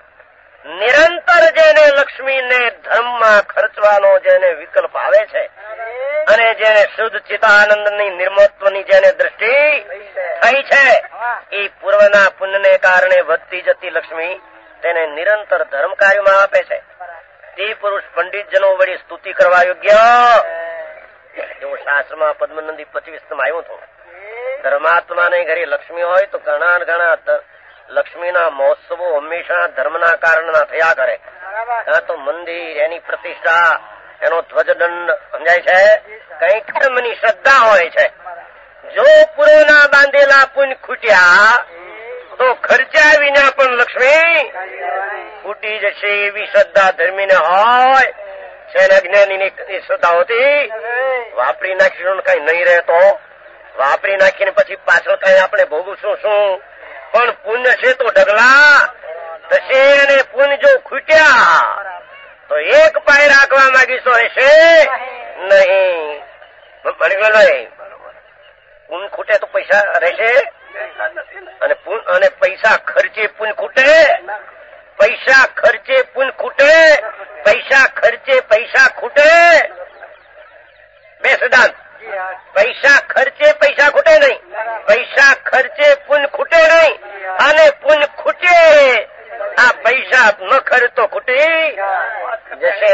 નિરંતર જેને લક્ષ્મીને ધર્મમાં ખર્ચવાનો જેને વિકલ્પ આવે છે, અને જેને શુદ્ધ ચિતાનંદની નિર્મત્વની જેને દ્રષ્ટિ થઈ છે, એ પૂર્વના પુણ્યને કારણે વધતી જતી લક્ષ્મી તેને નિરંતર ધર્મ કાર્યમાં આપે છે. તે પુરુષ પંડિતજનો વળી સ્તુતિ કરવા યોગ્ય. એવું શાસ્ત્રમાં પદ્મનંદી પચીસમાં આવ્યું હતું. ધર્માત્માને ઘરે લક્ષ્મી હોય તો ઘણા ઘણા લક્ષ્મીના મહોત્સવો હંમેશા ધર્મના કારણના થયા કરે. કાં તો મંદિર, એની પ્રતિષ્ઠા, એનો ધ્વજદંડ, સમજાય છે, કઈક ધર્મની શ્રદ્ધા હોય છે. જો પૂર્વના બાંધેલા પુણ્ય ખૂટ્યા તો ખર્ચા વિના પણ લક્ષ્મી ફૂટી જશે એવી શ્રદ્ધા ધર્મીને હોય છે. અજ્ઞાનીની શ્રદ્ધા હોતી વાપરી નાખીશું કઈ નહીં રહેતો, વાપરી નાખીને પછી પાછળ કઈ આપણે ભોગવશું શું? પણ પુણ્ય છે તો ઢગલા થશે, અને પુણ્ય જો ખૂટ્યા તો એક પાય રાખવા માંગીશો રહેશે નહીં. નહીં પુણ્ય ખૂટે તો પૈસા રહેશે, અને અને પૈસા ખર્ચે પુણ્ય ખૂટે, પૈસા ખર્ચે પુણ્ય ખૂટે, પૈસા ખર્ચે પૈસા ખૂટે. બે સિદ્ધાંત. પૈસા ખર્ચે પૈસા ખૂટે નહીં, પૈસા ખર્ચે પુણ્ય ખૂટે નહીં, અને પુણ્ય ખૂટે આ પૈસા ન ખર્ચતો ખૂટી જશે.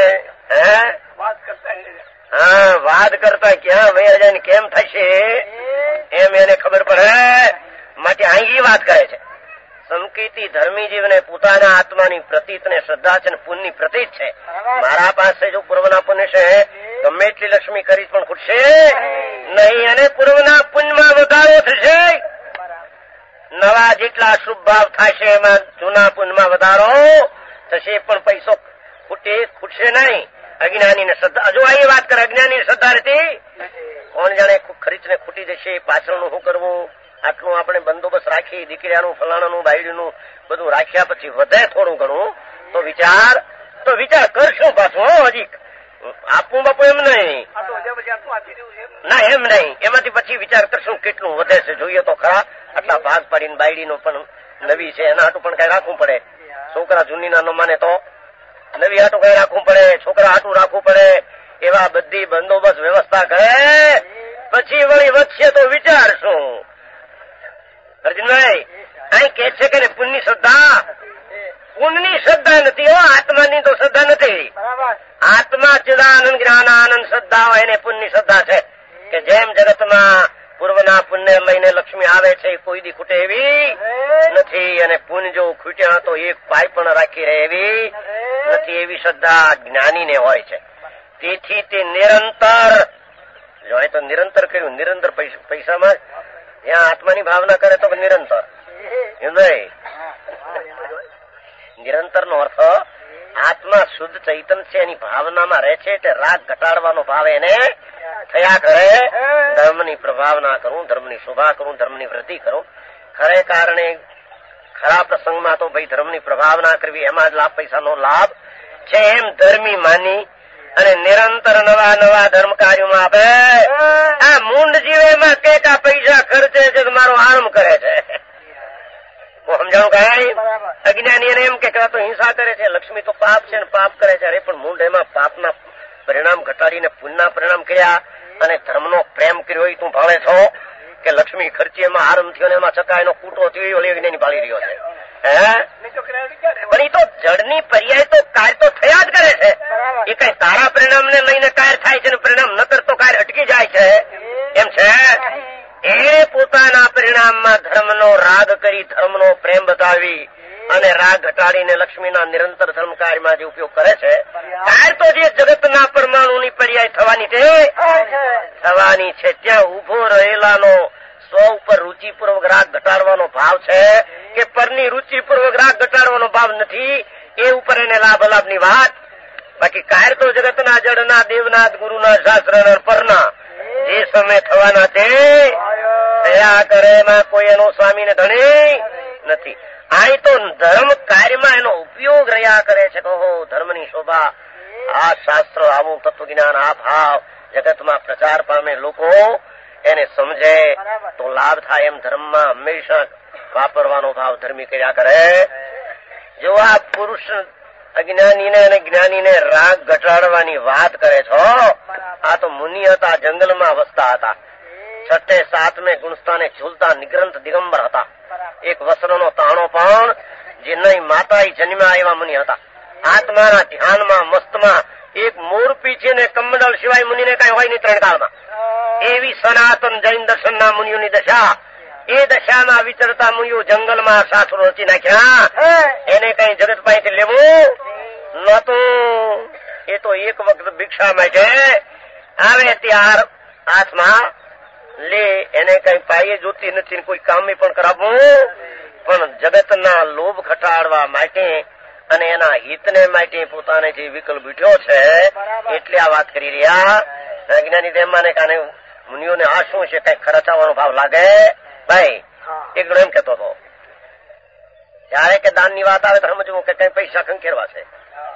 હા, વાત કરતા ક્યાં વયા જાય કેમ થશે એમ એને ખબર પડે. માટે અહીં વાત કરે છે. સંકેતી ધર્મી જીવને પોતાના આત્માની પ્રતીત ને શ્રદ્ધા છે, પુણ્યની પ્રતીત છે. મારા પાસે જો પૂર્વના પુણ્ય છે, ગમે એટલી લક્ષ્મી કરી પણ ખૂટશે નહીં, અને પૂર્વના પુણ્યમાં વધારો થશે. નવા જેટલા શુભ ભાવ થશે એમાં જૂના પુણ્યમાં વધારો થશે, પણ પૈસો ખૂટે ખૂટશે નહીં. અજ્ઞાની ને શ્રદ્ધા, જો આ વાત કરે, અજ્ઞાની શ્રદ્ધા નથી. કોણ જાણે ખરીચને ખૂટી જશે, પાછળનું શું કરવું, આટલું આપણે બંદોબસ્ત રાખી, દીકરીનું ફલાણાનું બાયડીનું બધું રાખ્યા પછી વધે થોડું ઘણું તો વિચાર તો વિચાર કરશું પાછું. હજી આપવું બાપુ એમ નહીં, ના એમ નહીં, એમાંથી પછી વિચાર કરશું કેટલું વધે છે જોઈએ તો ખરા. આટલા ભાગ પાડીને બાયડીનું પણ નવી છે એના હાટું પણ કઈ રાખવું પડે. છોકરા જૂનીના ન માને તો નવી હાટું કઈ રાખવું પડે, છોકરા હાટું રાખવું પડે. એવા બધી બંદોબસ્ત વ્યવસ્થા કરે પછી વળી વધશે તો વિચારશું. અર્જુનભાઈ અહીં કે છે કે પુણ્યની શ્રદ્ધા, પુણ્યની શ્રદ્ધા નથી હો, આત્માની તો શ્રદ્ધા નથી. આત્મા ચિદાનંદ જ્ઞાન આનંદ શ્રદ્ધા હોય એને પુણ્યની શ્રદ્ધા છે. કે જેમ જગતમાં પૂર્વના પુણ્ય લઈને લક્ષ્મી આવે છે કોઈ દી ખૂટે એવી નથી, અને પુણ્ય જો ખૂટ્યા તો એક પાય પણ રાખી રહે એવી નથી. એવી શ્રદ્ધા જ્ઞાનીને હોય છે. તેથી તે નિરંતર જો તો નિરંતર કર્યું, નિરંતર પૈસામાં ત્યાં આત્માની ભાવના કરે તો નિરંતર. નિરંતર નો અર્થ આત્મા શુદ્ધ ચૈતન છે એની ભાવનામાં રહે છે, એટલે રાગ ઘટાડવાનો ભાવ એને થયા કરે. ધર્મની પ્રભાવના કરું, ધર્મની શોભા કરું, ધર્મની વૃદ્ધિ કરું. ખરે કારણે ખરા પ્રસંગમાં તો ભાઈ ધર્મની પ્રભાવના કરવી એમાં જ લાભ, પૈસાનો લાભ છે એમ ધર્મી માની અને નિરંતર નવા નવા ધર્મ કાર્યોમાં આપે. આ મૂંડ જીવેમાં કે આ પૈસા ખર્ચે છે તો મારો આરામ કરે છે. સમજાણું કઈ? અજ્ઞાની એને એમ કે તો હિંસા કરે છે, લક્ષ્મી તો પાપ છે ને પાપ કરે છે. અરે પણ મૂંડ એમાં પાપના પરિણામ ઘટાડીને પુણ્યના પરિણામ કર્યા અને ધર્મનો પ્રેમ કર્યો એ તું ભાવે છો કે લક્ષ્મી ખર્ચી એમાં આરામ થયો ને એમાં ચકાયનો કૂટો થયો એ અજ્ઞાની પાડી રહ્યો છે. હે પણ એ તો જડની પર્યાય તો કાર્ય તો થયા જ કરે છે. એ કઈ તારા પરિણામ ને લઈને કાર્ય થાય છે, પરિણામ ન કરતો કાર્ય અટકી જાય છે એમ છે. એ પોતાના પરિણામમાં ધર્મનો રાગ કરી ધર્મનો પ્રેમ બતાવી અને રાગ ઘટાડીને લક્ષ્મીના નિરંતર ધર્મ કાર્યમાં જે ઉપયોગ કરે છે, કાર્ય તો જે જગતના પરમાણુની પર્યાય થવાની છે થવાની છે. ત્યાં ઉભો રહેલાનો સ્વ ઉપર રૂચિપૂર્વક રાગ ઘટાડવાનો ભાવ છે કે પરની રૂચિપૂર્વક રાગ ઘટાડવાનો ભાવ નથી, એ ઉપર એને લાભ લાભની વાત. બાકી કાર્ય તો જગતના જડના દેવના ગુરુના શાસ્ત્રના પરના જે સમય થવાના તે થયા કરે, એમાં કોઈ એનો સ્વામીને ધણી નથી. અહીં તો ધર્મ કાર્યમાં એનો ઉપયોગ રહ્યા કરે છે. કહો ધર્મની શોભા, આ શાસ્ત્ર, આવું તત્વજ્ઞાન, આ ભાવ જગતમાં પ્રચાર પામે, લોકો એને સમજે તો લાભ થાય એમ ધર્મમાં હંમેશા વાપરવાનો ભાવ ધર્મી કર્યા કરે. જો આ પુરુષ અજ્ઞાનીને અને જ્ઞાનીને રાગ ઘટાડવાની વાત કરે છો, આ તો મુનિ હતા, જંગલમાં વસતા હતા, છઠ્ઠે સાતમે ગુણસ્થાને ઝૂલતા નિગ્રંથ દિગંબર હતા. એક વસ્ત્રનો તાણો પણ જે નહીં માતા જન્મ્યા એવા મુનિ હતા. આત્માના ધ્યાનમાં મસ્તમાં એક મોર પીછે કમંડળ સિવાય મુનિને કઈ હોય નહીં ત્રણ કાળમાં. એવી સનાતન જૈન દર્શનના મુનિઓની દશા. એ દશામાં વિચરતા મુનિઓ જંગલમાં સાસુ રચી નાખ્યા. એને કઈ જગત પાસેથી લેવું નતું. એ તો એક વખત ભિક્ષા માટે આવે ત્યાર હાથમાં લે, એને કઈ પાયે જોતી નથી, કોઈ કામ પણ કરાવવું. પણ જગતના લોભ ઘટાડવા માટે અને એના હિતને માટે પોતાને જે વિકલ્પ ઉઠ્યો છે એટલે આ વાત કરી રહ્યા. જ્ઞાની દેવમાને કારણે મુનિઓને આ શું છે, કઈ ખર્ચાવાનો ભાવ લાગે? ભાઈ એક જણો એમ કેતો હતો, જયારે કે દાન ની વાત આવે તો સમજવું કે કઈ પૈસા ખંખેરવા છે.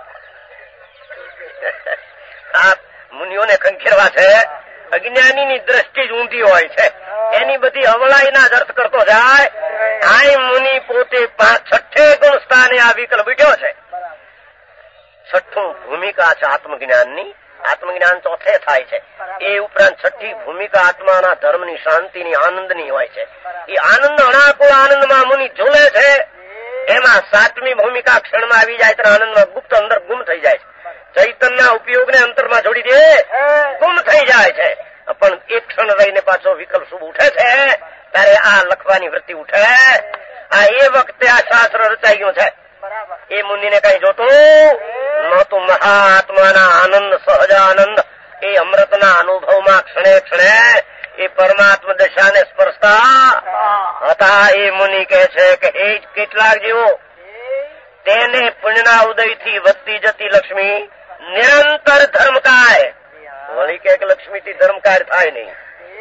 આ મુનિઓને ખંખેરવા છે. અજ્ઞાનીની દ્રષ્ટિ જ ઊંધી હોય છે, એની બધી અવળાઈના જ અર્થ કરતો જાય. આ મુનિ પોતે છઠ્ઠે ગુણ સ્થાને આ વિકલ્પ બેઠ્યો છે. છઠ્ઠું ભૂમિકા છે આત્મજ્ઞાનની. આત્મજ્ઞાન ચોથે થાય છે. એ ઉપરાંત છઠ્ઠી ભૂમિકા આત્માના ધર્મની, શાંતિની, આનંદની હોય છે. એ આનંદ અણાકુળ આનંદમાં મુનિ ઝૂલે છે. એમાં સાતમી ભૂમિકા ક્ષણમાં આવી જાય ત્યારે આનંદમાં ગુપ્ત અંદર ગુમ થઈ જાય છે. ચૈતનના ઉપયોગને અંતરમાં જોડી દે, ગુમ થઈ જાય છે. પણ એક ક્ષણ રહીને પાછો વિકલ્પ શુભ ઉઠે છે ત્યારે આ લખવાની વૃત્તિ ઉઠે. આ એ વખતે આ શાસ્ત્ર રચાઈ ગયું છે. એ મુનિને કઈ જોતું નહોતું. મહાત્માના આનંદ, સહજ આનંદ, એ અમૃતના અનુભવમાં ક્ષણે ક્ષણે એ પરમાત્મા દશાને સ્પર્શતા હતા. એ મુનિ કહે છે કે એ કેટલાક જીવો તેને પુણ્યના ઉદયથી વધતી જતી લક્ષ્મી નિરંતર ધર્મકાય. વળી કે લક્ષ્મી થી ધર્મકાર થાય નહીં.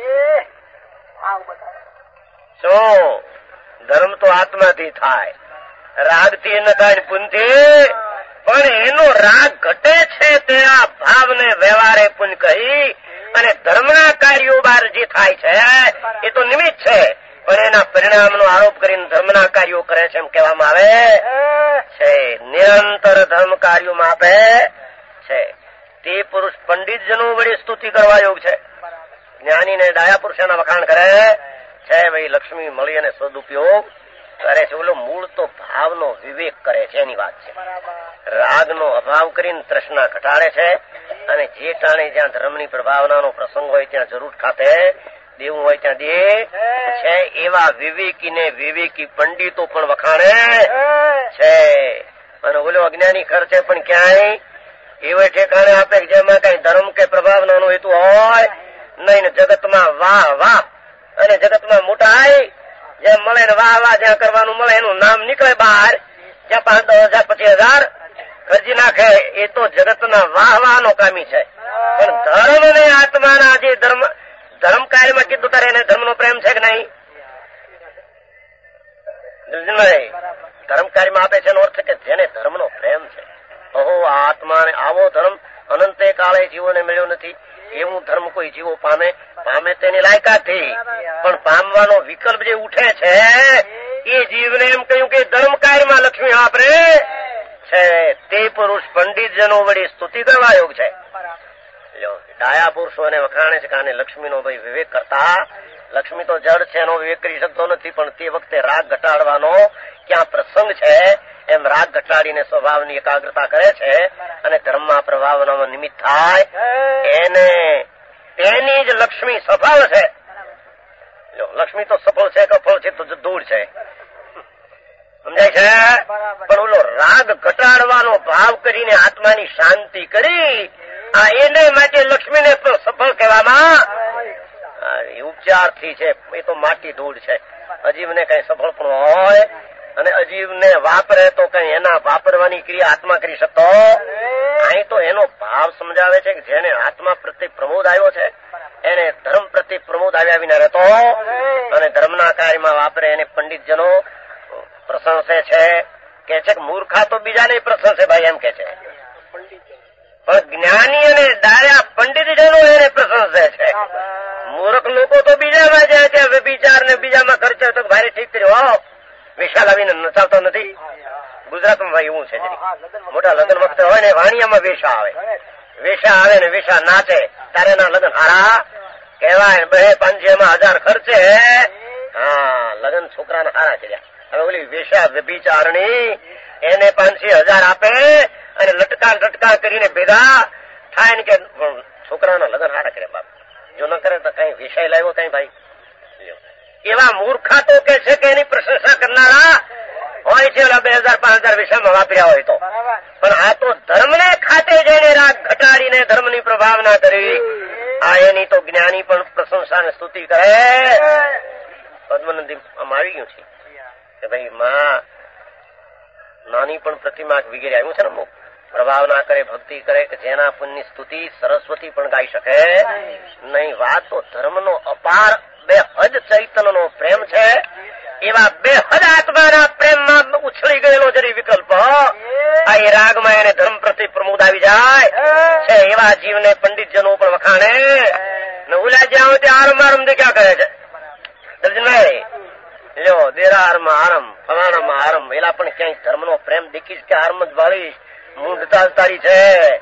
શું ધર્મ તો આત્માથી થાય, રાગથી ન થાય, પુણ્યથી. પણ એનો રાગ ઘટે છે તે આ ભાવને વ્યવહારે પુણ્ય કહી અને ધર્મના કાર્યો બહાર જે થાય છે એ તો નિમિત્ત છે, પણ એના પરિણામનો આરોપ કરીને ધર્મના કાર્યો કરે છે એમ કહેવામાં આવે છે. નિરંતર ધર્મ કાર્યોમાં આપે છે તે પુરુષ પંડિતજનો વડે સ્તુતિ કરવા યોગ છે. જ્ઞાનીને ડાયા પુરુષના વખાણ કરે છે. ભાઈ લક્ષ્મી મળી અને સદુપયોગ કરે છે. ઓલો મૂળ તો ભાવનો વિવેક કરે છે એની વાત છે. રાગનો અભાવ કરીને તૃષ્ણા ઘટાડે છે અને જે ટાણે જ્યાં ધર્મની પ્રભાવનાનો પ્રસંગ હોય ત્યાં જરૂર ખાતે દેવું હોય ત્યાં દે છે. એવા વિવેકીને વિવેકી પંડિતો પણ વખાણે છે. અને ઓલો અજ્ઞાની ખર્ચે પણ ક્યાંય એવો ઠેકાણે આપે જેમાં કઈ ધર્મ કે પ્રભાવનાનો હેતુ હોય નહીં ને જગતમાં વાહ વાહ અને જગતમાં મોટાઈ જેમ મળે ને વાહ વાહ જ્યાં કરવાનું મળે એનું નામ નીકળે બહાર, જ્યાં પાંચ દસ હજાર પચીસ હજાર ખર્ચી નાખે. એ તો જગતના વાહ વાહ નો કામી છે. પણ ધર્મ ને આત્માના જે ધર્મ ધર્મ કાર્યમાં કીધું તારે એને ધર્મનો પ્રેમ છે કે નહીં? ધર્મ કાર્યમાં આપે છે એનો અર્થ કે જેને ધર્મનો પ્રેમ છે. ઓહો આત્માને આવો ધર્મ અનંતે કાળે જીવોને મળ્યો નથી. એવું ધર્મ કોઈ જીવો પામે પામે તેની લાયકાતથી, પણ પામવાનો વિકલ્પ જે ઉઠે છે એ જીવને એમ કહ્યું કે ધર્મ કાર્યમાં લક્ષ્મી વાપરે છે. તે પુરુષ પંડિતજનો વડે સ્તુતિ કરવા યોગ છે. ડાયા પુરુષોને વખાણે છે કે આને લક્ષ્મીનો ભાઈ વિવેક કરતા લક્ષ્મી તો જડ છે, એનો વિવેક કરી શકતો નથી, પણ તે વખતે રાગ ઘટાડવાનો ક્યાં પ્રસંગ છે એમ રાગ ઘટાડીને સ્વભાવની એકાગ્રતા કરે છે અને ધર્મમાં પ્રભાવનો નિમિત્ત થાય. એને તેની જ લક્ષ્મી સફળ છે. જો લક્ષ્મી તો સફળ છે, કફળ છે તો દૂર છે, સમજાય છે. પણ ઓલો રાગ ઘટાડવાનો ભાવ કરીને આત્માની શાંતિ કરી, આ એને માટે લક્ષ્મીને પણ સફળ કહેવામાં ઉપચારથી છે. એ તો માટી ધૂળ છે. અજીવને કઈ સફળ પણ હોય અને અજીવને વાપરે તો કઈ એના વાપરવાની ક્રિયા આત્મા કરી શકતો. અહીં તો એનો ભાવ સમજાવે છે કે જેને આત્મા પ્રત્યે પ્રમોદ આવ્યો છે એને ધર્મ પ્રત્યે પ્રમોદ આવ્યા વિના રહેતો અને ધર્મના કાર્યમાં વાપરે એને પંડિતજનો પ્રશંસે છે. કે છે કે મૂર્ખા તો બીજાને પ્રશંસે ભાઈ એમ કે છે, પણ જ્ઞાની અને ડાયા પંડિતજનો એને પ્રશંસે છે. મૂર્ખ લોકો તો બીજામાં જાય છે, વિચાર ને બીજામાં ખર્ચે તો ભારે ઠીક કર્યો વિશાલ આવીને નચાવતો નથી. ગુજરાતમાં ભાઈ એવું છે, મોટા લગ્ન વખતે હોય ને વાણિયામાં વેશા આવે, વેશા આવે ને વેશા નાચે ત્યારે એના લગ્ન હારા કહેવાય. બે પાંચેમાં હજાર ખર્ચે, હા લગ્ન છોકરાના હારા કર્યા. હવે ઓલી વેશા વ્યભિચારણી એને પાંચસી હજાર આપે અને લટકા લટકા કરીને ભેગા થાય ને કે છોકરાના લગ્ન હારા કર્યા. બાપ જો ન કરે તો કઈ વેશાય લાવ્યો કઈ ભાઈ. એવા મૂર્ખા તો કે છે કે એની પ્રશંસા કરનારા હોય છે ઓલા બે હજાર પાંચ હજાર વિષયમાં વાપર્યા હોય તો. પણ આ તો ધર્મને ખાતે જઈને રાગ ઘટાડીને ધર્મની પ્રભાવના કરી, આ એની તો જ્ઞાની પણ પ્રશંસા ને સ્તુતિ કરે. પદ્મનંદી આમ આવી ગયું છે કે ભાઈ માં નાની પણ પ્રતિમા વગેરે આવ્યું છે ને, પ્રભાવ ના કરે, ભક્તિ કરે કે જેના પુણ્યની સ્તુતિ સરસ્વતી પણ ગાઈ શકે નહીં. વાત તો ધર્મનો અપાર બે હદ ચૈતન્યનો પ્રેમ છે. એવા બે હદ આત્માના પ્રેમમાં ઉછળી ગયેલો જરી વિકલ્પ આ એ રાગમાં એને ધર્મ પ્રત્યે પ્રમોદ આવી જાય છે. એવા જીવને પંડિતજનો પણ વખાણે ને ઉલા જ્યાં હોય ત્યાં આરમ આરમ ક્યાં કરે છે દર્જનભાઈ. લ્યો દેરારમાં આરમ, ફલાણામાં આરમ, એલા પણ ક્યાંય ધર્મનો પ્રેમ દેખીશ કે આરમ જ વાળી મૂંઢતા તારી છે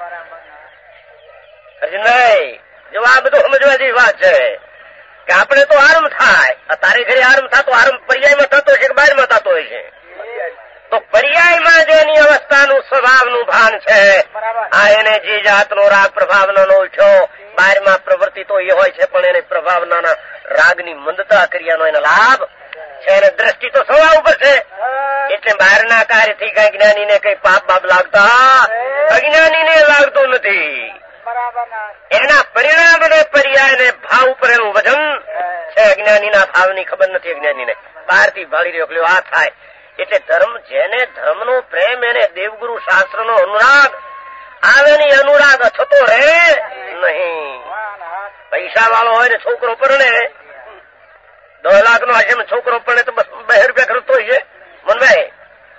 અર્જુનભાઈ. જો આ બધું સમજવા જેવી વાત છે કે આપણે તો આરમ થાય, તારે ઘરે આરમ થતો આરમ પર્યાયમાં થતો છે કે બહારમાં થતો હોય છે. તો પર્યાયમાં જેની અવસ્થાનું સ્વભાવનું ભાન છે આ એને જે જાતનો રાગ પ્રભાવનો નો ઉઠ્યો, બહારમાં પ્રવૃત્તિ તો એ હોય છે પણ એને પ્રભાવના રાગની મંદતા ક્રિયાનો એનો લાભ છે. એને દ્રષ્ટિ તો સ્વભાવ ઉપર છે એટલે બહારના કાર્યથી કઈ જ્ઞાનીને કઈ પાપ બાપ લાગતા અજ્ઞાનીને લાગતું નથી. એના પરિણામ ને પર્યાય ને ભાવ ઉપર એનું વજન છે. અજ્ઞાનીના ભાવની ખબર નથી અજ્ઞાનીને, બહારથી ભાળી રહ્યો આ થાય. એટલે ધર્મ જેને ધર્મનો પ્રેમ એને દેવગુરુ શાસ્ત્રનો અનુરાગ આવે ને અનુરાગ થતો રહે નહીં. પૈસા વાળો હોય ને છોકરો પરણે દસ લાખ નો હશે છોકરો પડે તો બસ બે રૂપિયા ખર્ચતો હોય છે મનભાઈ.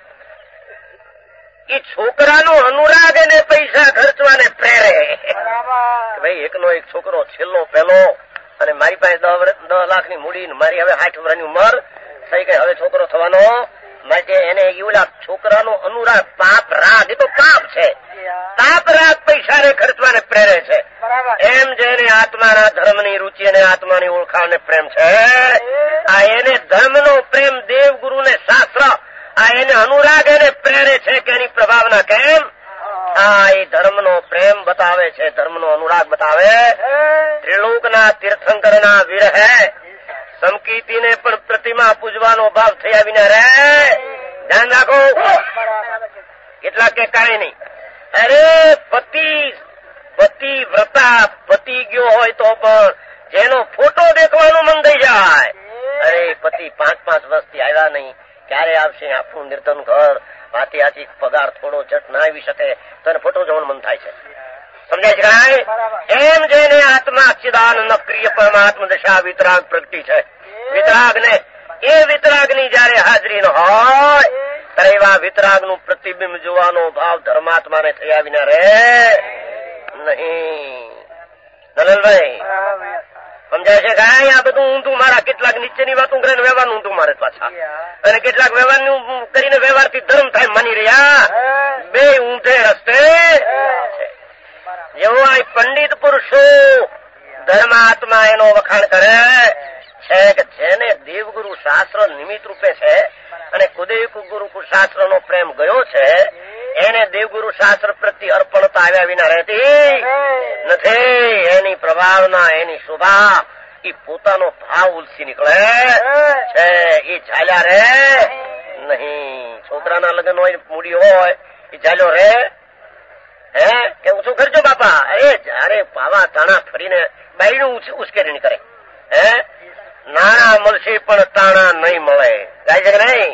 એ છોકરાનો અનુરાગ એને પૈસા ખર્ચવાને પ્રેરે. ભાઈ એકનો એક છોકરો છેલ્લો પહેલો અને મારી પાસે દસ લાખ ની મૂડી, મારી હવે સાઠ વર્ષની ઉંમર થઈ ગઈ, હવે છોકરો થવાનો માટે એને એવું છોકરાનો અનુરાગ પાપ રાગ, એ તો પાપ છે, પાપ રાગ પૈસા ને ખર્ચવાને પ્રેરે છે. એમ જેને આત્માના ધર્મની રુચિ અને આત્માની ઓળખાણ ને પ્રેમ છે આ એને ધર્મનો પ્રેમ દેવગુરુ ને શાસ્ત્ર આ એને અનુરાગ એને પ્રેરે છે કે એની પ્રભાવના કેમ આ એ ધર્મનો પ્રેમ બતાવે છે, ધર્મનો અનુરાગ બતાવે. ત્રિલોકના તીર્થંકરના વિરહે સમકીતીને પણ પ્રતિમા પૂજવાનો ભાવ થયા વિના રહે. ધ્યાન રાખો. કેટલાક કે કાંઈ નહીં, અરે પતિ પતિ વ્રતા પતિ ગયો હોય તો પણ જેનો ફોટો દેખવાનું મન થઈ જાય. અરે પતિ પાંચ પાંચ વર્ષથી આવ્યા નહીં, ક્યારે આવશે આપણું નિર્ધન ઘર, વાતી આથી પગાર થોડો જટ ના આવી શકે તો એને ફોટો જોવાનું મન થાય છે. સમજાય છે કાંઈ? એમ જેને આત્મા ચિદાનંદ પ્રિય પરમાત્મા દશા વિતરાગ પ્રગટી છે, વિતરાગ ને એ વિતરાગ ની જયારે હાજરી ન હોય ત્યારે એવા વિતરાગ નું પ્રતિબિંબ જોવાનો ભાવ ધર્માત્માને થયા વિના રે નહીં. દલનભાઈ સમજાય છે કાંઈ? આ બધું ઊંધું મારા કેટલાક નીચેની વાતો કરીને વ્યવહારનું ઊંધું મારે પાછા, અને કેટલાક વ્યવહારનું કરીને વ્યવહારથી ધર્મ થાય માની રહ્યા, બે ઊંધે રસ્તે છે. જેવો આ પંડિત પુરુષો ધર્માત્મા એનો વખાણ કરે છે કે જેને દેવગુરુ શાસ્ત્ર નિમિત્ત રૂપે છે અને કુદેવ ગુરુ શાસ્ત્ર નો પ્રેમ ગયો છે એને દેવગુરુ શાસ્ત્ર પ્રત્યે અર્પણતા આવ્યા વિના રહેતી નથી. એની પ્રભાવના એની શોભા એ પોતાનો ભાવ ઉલસી નીકળે છે. એ ઝાલ્યા રે નહીં. છોકરાના લગ્ન હોય મૂડી હોય એ ઝાલ્યો રે હે કે ઓછું કરજો બાપા. અરે જયારે પાવા તાણા ફરીને બાયનું ઉશ્કેરણી કરે હે નાણા મળશે પણ તાણા નહીં મળે. ગાય છે કે નહીં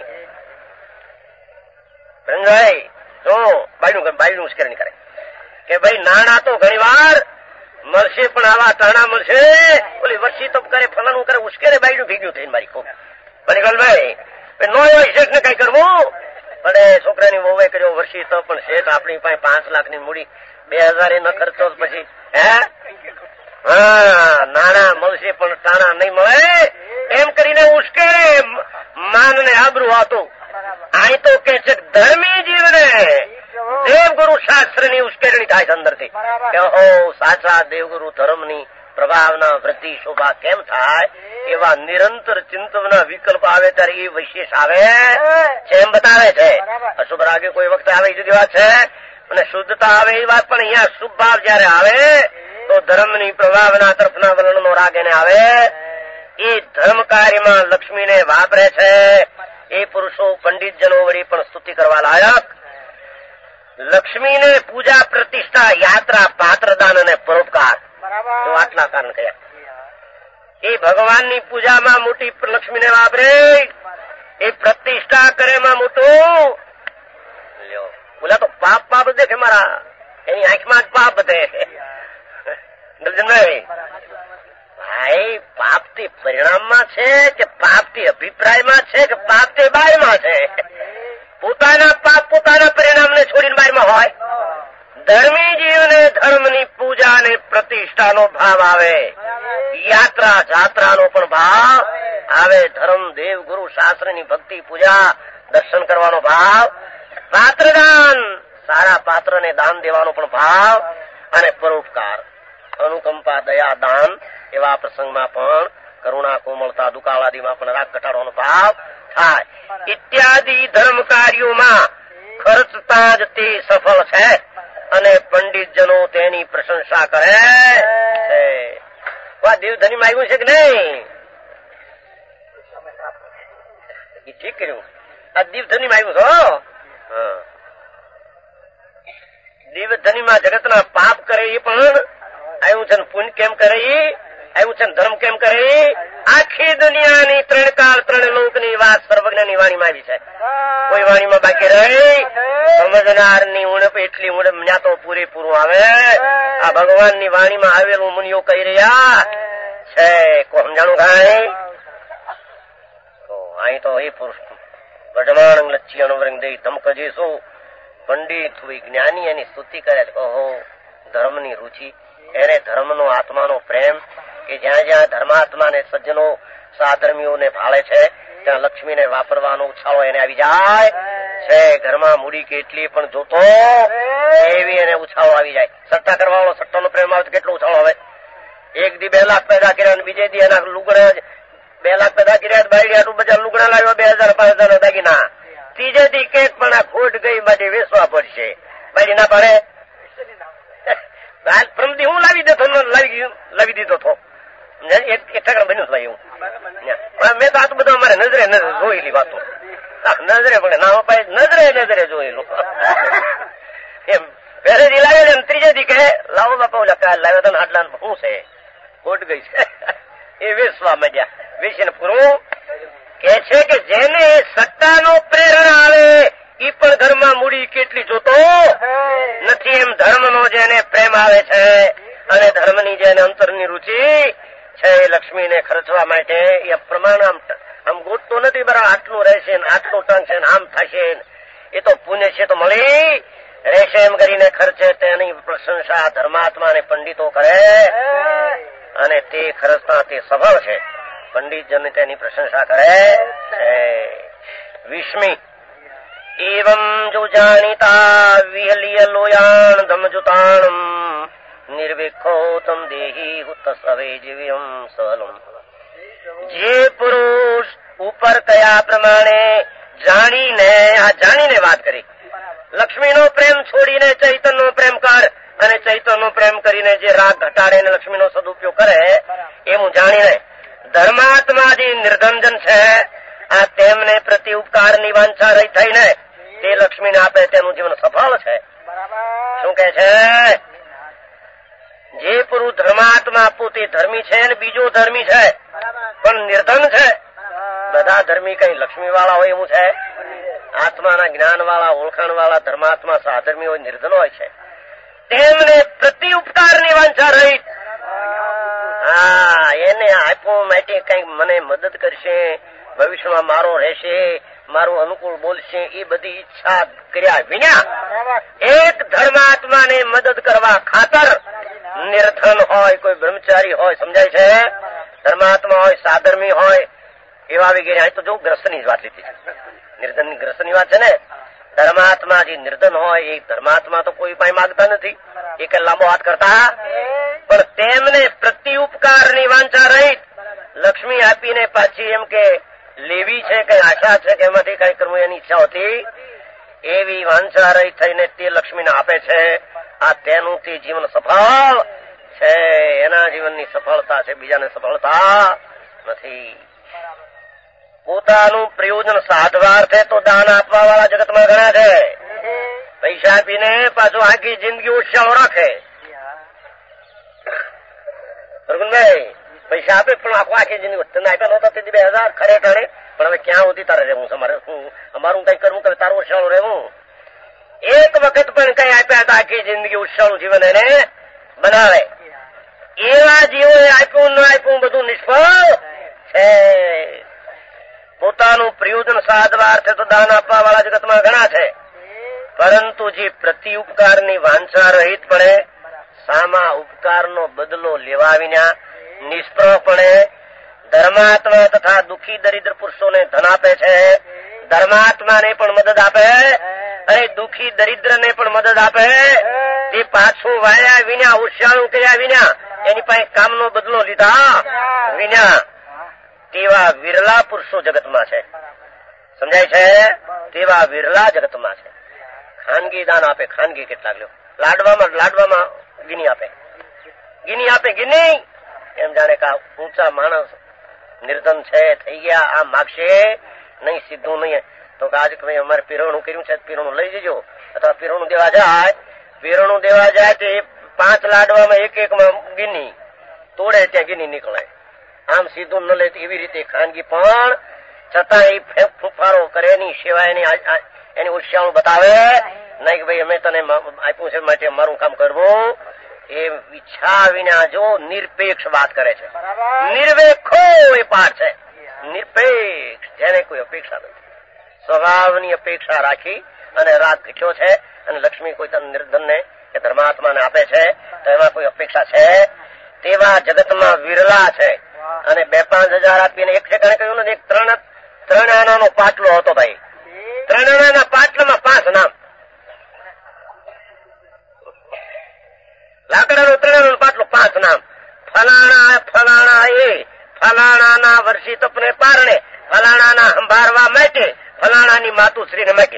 ભાઈ તો બાયનું બાયનું ઉશ્કેરણી કરે કે ભાઈ નાણા તો ઘણી વાર મળશે પણ આવા તાણા મળશે. ઓલી વર્ષી તો કરે ફલાનું કરે ઉશ્કેરે બાયનું ભેગ્યું થઈને મારી ખૂબ ભાઈ નો હોય શેઠ ને કઈ કરવું પણ છોકરાની વહુએ કર્યો વર્ષી તો પણ શેઠ આપણી પાસે પાંચ લાખ ની મૂડી બે હજાર એ ન ખર્ચો પછી હે હા નાણા મળશે પણ તાણા નહીં મળે એમ કરીને ઉશ્કેરે માન ને આબરૂ હતું. અહીં તો કે છે ધર્મી જીવને દેવગુરુ શાસ્ત્ર ની ઉશ્કેરણી થાય છે અંદરથી કે હો સાચા દેવગુરુ ધર્મની પ્રભાવના વૃદ્ધિ શોભા કેમ થાય એવા નિરંતર ચિંતનના વિકલ્પ આવે ત્યારે એ વિશેષ આવે છે એમ બતાવે છે. અશુભ રાગે કોઈ વખતે આવે એ જુદી વાત છે અને શુદ્ધતા આવે એ વાત પણ અહીંયા શુભ ભાવ જયારે આવે તો ધર્મની પ્રભાવના તરફના વર્ણનો રાગ એને આવે. એ ધર્મ કાર્યમાં લક્ષ્મીને વાપરે છે. એ પુરુષો પંડિતજનો વળી પણ સ્તુતિ કરવા લાયક. લક્ષ્મીને પૂજા પ્રતિષ્ઠા યાત્રા પાત્રદાન અને પરોપકાર જો આટલા કારણ કયા એ ભગવાનની પૂજામાં મોટી લક્ષ્મીને વાપરે. એ પ્રતિષ્ઠા કરેમાં મોટું લ્યો બોલા તો પાપ પાપ દેખે મારા એની આંખમાં જ પાપ બધે દલજનભાઈ ભાઈ પાપ તે પરિણામમાં છે કે પાપ તે અભિપ્રાયમાં છે કે પાપ તે બાયમાં છે. પોતાના પાપ પોતાના પરિણામને છોડીને બાયમાં હોય. ધર્મી જીવને ધર્મની પૂજા અને પ્રતિષ્ઠાનો ભાવ આવે. યાત્રા જાત્રાનો પણ ભાવ આવે. ધર્મ દેવ ગુરુ શાસ્ત્રની ભક્તિ પૂજા દર્શન કરવાનો ભાવ. પાત્રદાન સારા પાત્રને દાન દેવાનો પણ ભાવ અને પરોપકાર અનુકંપા દયા દાન એવા પ્રસંગમાં પણ કરુણા કોમળતા દુકાળાદીમાં પણ રાગ ઘટાડવાનો ભાવ થાય. ઇત્યાદિ ધર્મ કાર્યોમાં ખર્ચતા જ તે સફળ છે અને પંડિતજનો તેની પ્રશંસા કરે છે. દેવધનીમાં આવ્યું છે કે નહીં? એ ઠીક કર્યું. આ દેવધનીમાં આવ્યું છો. દેવધનીમાં જગતના પાપ કરે એ પણ આવ્યું છે. પુણ્ય કેમ કરે એ આવ્યું છે. ધર્મ કેમ કરે આખી દુનિયાની ત્રણ કાળ ત્રણ લોકની વાત સર્વજ્ઞની વાણીમાં આવી છે. કોઈ વાણીમાં બાકી રહી સમજનારની ઉણપ એટલી ઉણપ ન્યા તો પૂરેપૂરું આવે. આ ભગવાનની વાણીમાં આવેલું મુનિઓ કહી રહ્યા છે. કોઈ સમજાણું કાંઈ તો અહીં તો એ પુરુષ વજમાણ લચ્છી અનુવરંગ દઈ ધમકજે શું પંડિત જ્ઞાની એની સ્તુતિ કરે છે. ઓહો ધર્મની રુચિ એને ધર્મનો આત્માનો પ્રેમ કે જ્યાં જ્યાં ધર્માત્મા ને સજ્જનો સાધર્મીઓને ભાળે છે ત્યાં લક્ષ્મીને વાપરવાનો ઉછાળો એને આવી જાય છે. ઘરમાં મૂડી કેટલી પણ જોતો એવી એને ઉછાળો આવી જાય. સટ્ટા કરવા વાળો સટ્ટાનો પ્રેમ આવે તો કેટલો ઉછાળો આવે. એક દી બે લાખ પેદા કર્યા અને બીજે દી એના લુગડા બે લાખ પેદા કર્યા બાયડી આટલું બધા લુગડા લાવ્યો બે હજાર પાંચ હજાર દાગીના. ત્રીજે દી કેક પણ આ ખોટ ગઈ માટે વેચવા પડશે. બાયડી ના પાડે. પ્રમદી હું લાવી દેતો લાવી લાવી દીધો હતો એક ઠકડા બન્યું ભાઈ એવું. મેં તો આ તો બધું અમારે નજરે નજરે જોયેલી વાતો નજરે પડે ના અપાય નજરે નજરે જોયેલું એમ. પહેલેથી લાવે છે ત્રીજે દી કહે લાવો બાપા ઓલા કાલ લાવ્યા હતા આટલા શું છે ખોટ ગઈ છે એ વેચવા માંડ્યા. વેચીને પૂરું કે છે કે જેને સત્તાનો પ્રેરણા આવે ઈ પણ ઘરમાં મૂડી કેટલી જોતો નથી. એમ ધર્મનો જેને પ્રેમ આવે છે અને ધર્મની જેને અંતરની રુચિ છે એ લક્ષ્મીને ખર્ચવા માટે એ પ્રમાણ આમ આમ ગોતતો નથી. બરાબર આટલું રહેશે ને આટલું ટંગ છે ને આમ થશે એ તો પુણ્ય છે તો મળી રહેશે એમ કરીને ખર્ચે તેની પ્રશંસા ધર્માત્મા અને પંડિતો કરે અને તે ખર્ચતા તે સફળ છે. પંડિતજન તેની પ્રશંસા કરે છે. વિસ્મી એવં જો જાણીતા વિહલિય લોયાણ ધમજુતાણમ નિર્વિખોતમ દેહી હુત સવે જીવ્યમ સલમ. જે પુરુષ ઉપર કયા પ્રમાણે જાણીને આ જાણીને વાત કરી, લક્ષ્મીનો પ્રેમ છોડીને ચૈતનનો પ્રેમ કર અને ચૈતનનો પ્રેમ કરીને જે રાગ ઘટાડે અને લક્ષ્મીનો સદુપયોગ કરે એવું જાણીને ધર્માત્મા જે નિર્ધનજન છે આ તેમને પ્રતિ ઉપકારની વાંછા રહી થઈને તે લક્ષ્મીને આપે તેનું જીવન સફળ છે. શું કે છે? જે પુરુષ ધર્માત્મા પોતે ધર્મી છે અને બીજો ધર્મી છે પણ નિર્ધન છે. બધા ધર્મી કઈ લક્ષ્મી વાળા હોય એવું છે? આત્માના જ્ઞાન વાળા, ઓળખાણ વાળા ધર્માત્મા સાધર્મી હોય, નિર્ધન હોય છે. તેમને પ્રતિ ઉપકારની વાંછા રહી, હા એને આપ્યું માટે કઈક મને મદદ કરશે, ભવિષ્યમાં મારો રહેશે, મારું અનુકૂળ બોલશે, એ બધી ઈચ્છા કર્યા વિના એક ધર્માત્માને મદદ કરવા ખાતર નિર્ધન હોય, કોઈ બ્રહ્મચારી હોય, સમજાય છે, ધર્માત્મા હોય, સાધર્મી હોય એવા વગેરે. અહીં તો જો ગ્રસ્તની જ વાત લીધી છે, નિર્ધનની ગ્રસ્તની વાત છે ને. ધર્માત્મા જે નિર્ધન હોય એ ધર્માત્મા તો કોઈ પાસે માગતા નથી, એ કઈ લાંબો હાથ કરતા, પણ તેમને પ્રતિ ઉપકારની વાંચા રહિત લક્ષ્મી આપીને પાછી એમ કે લેવી છે, કઈ આશા છે કે એમાંથી કઈ કરવું એની ઈચ્છા હોતી, એવી વાંચા રહિત થઈને તે લક્ષ્મીને આપે છે. આ તેનું તે જીવન સફળ છે, એના જીવનની સફળતા છે, બીજાને સફળતા નથી. પોતાનું પ્રયોજન સાધવાર્થે તો દાન આપવા વાળા જગતમાં ઘણા છે. પૈસા આપીને પાછું આખી જિંદગી ઉછાળો રાખે. પ્રગુનભાઈ પૈસા આપે પણ આખું આખી જિંદગી તને આપ્યા નહોતા તે બે હજાર ખરે ટાણે, પણ હવે ક્યાં સુધી તારે રહેવું? અમારે હું અમારું કઈ કરવું કે તારું ઉછાળું રહેવું? એક વખત પણ કઈ આપ્યા હતા આખી જિંદગી ઉછાળું જીવન એને બનાવે. એવા જીવોએ આપ્યું ન આપ્યું બધું નિષ્ફળ છે. પોતાનું પ્રયોજન સાધવા અર્થે તો દાન આપવા વાળા જગતમાં ઘણા છે, પરંતુ જે પ્રતિ ઉપકારની વાંછા રહિત પડે, સામા ઉપકારનો બદલો લેવા વિના નિષ્ફળપણે ધર્માત્મા તથા દુઃખી દરિદ્ર પુરુષોને ધન આપે છે, ધર્માત્માને પણ મદદ આપે અને દુઃખી દરિદ્રને પણ મદદ આપે, તે પાછું વાયા વિના, ઉછાળું કર્યા વિના, એની પાસે કામનો બદલો લીધા વિના તેવા વિરલા પુરુષો જગતમાં છે. સમજાય છે? તેવા વિરલા જગતમાં છે. ખાનગી દાન આપે, ખાનગી કેટલાક લ્યો, લાડવામાં લાડવામાં ગિની આપે, ગિની આપે ગિની, એમ જાણે કે ઊંચા માણસ નિર્ધન છે, થઈ ગયા, આ માગશે નહીં, સીધું નહીં. તો આજ ભાઈ અમારે પીરવણું કર્યું છે, પીરવણું લઈ જજો, અથવા પીરવણું દેવા જાય, પીરવણું દેવા જાય તે પાંચ લાડવામાં એક એક માં ગિની તોડે, ત્યાં ગિની નીકળે. આમ સીધું ન લે એવી રીતે ખાનગી પણ છતાં એ ફૂફારો કરે, એની સેવા એની એની ઉત્સાહ બતાવે નહીં કે ભાઈ અમે તને આપ્યું છે માટે અમારું કામ કરવું, એ ઈચ્છા વિના જો નિરપેક્ષ વાત કરે છે. નિર્વેખો એ પાઠ છે, નિરપેક્ષ, જેને કોઈ અપેક્ષા નથી, સ્વભાવની અપેક્ષા રાખી અને રાગ ઘટ્યો છે, અને લક્ષ્મી કોઈ નિર્ધન ને કે ધર્માત્માને આપે છે તો એમાં કોઈ અપેક્ષા છે, તેવા જગતમાં વિરલા છે. અને બે પાંચ હજાર આપીને એક ઠેકાણે કહ્યું ને, એક ત્રણ ત્રણ આનાનો પાટલો હતો ભાઈ, ત્રણ આનાના પાટલામાં પાંચ નામ, લાકડાનો ત્રણ આનાનો પાટલો પાંચ નામ, ફલાણા ફલાણા એ ફલાણાના વર્ષી તપને પારણે, ફલાણાના સંભાળવા માટે, ફલાણાની માતુશ્રીને માટે.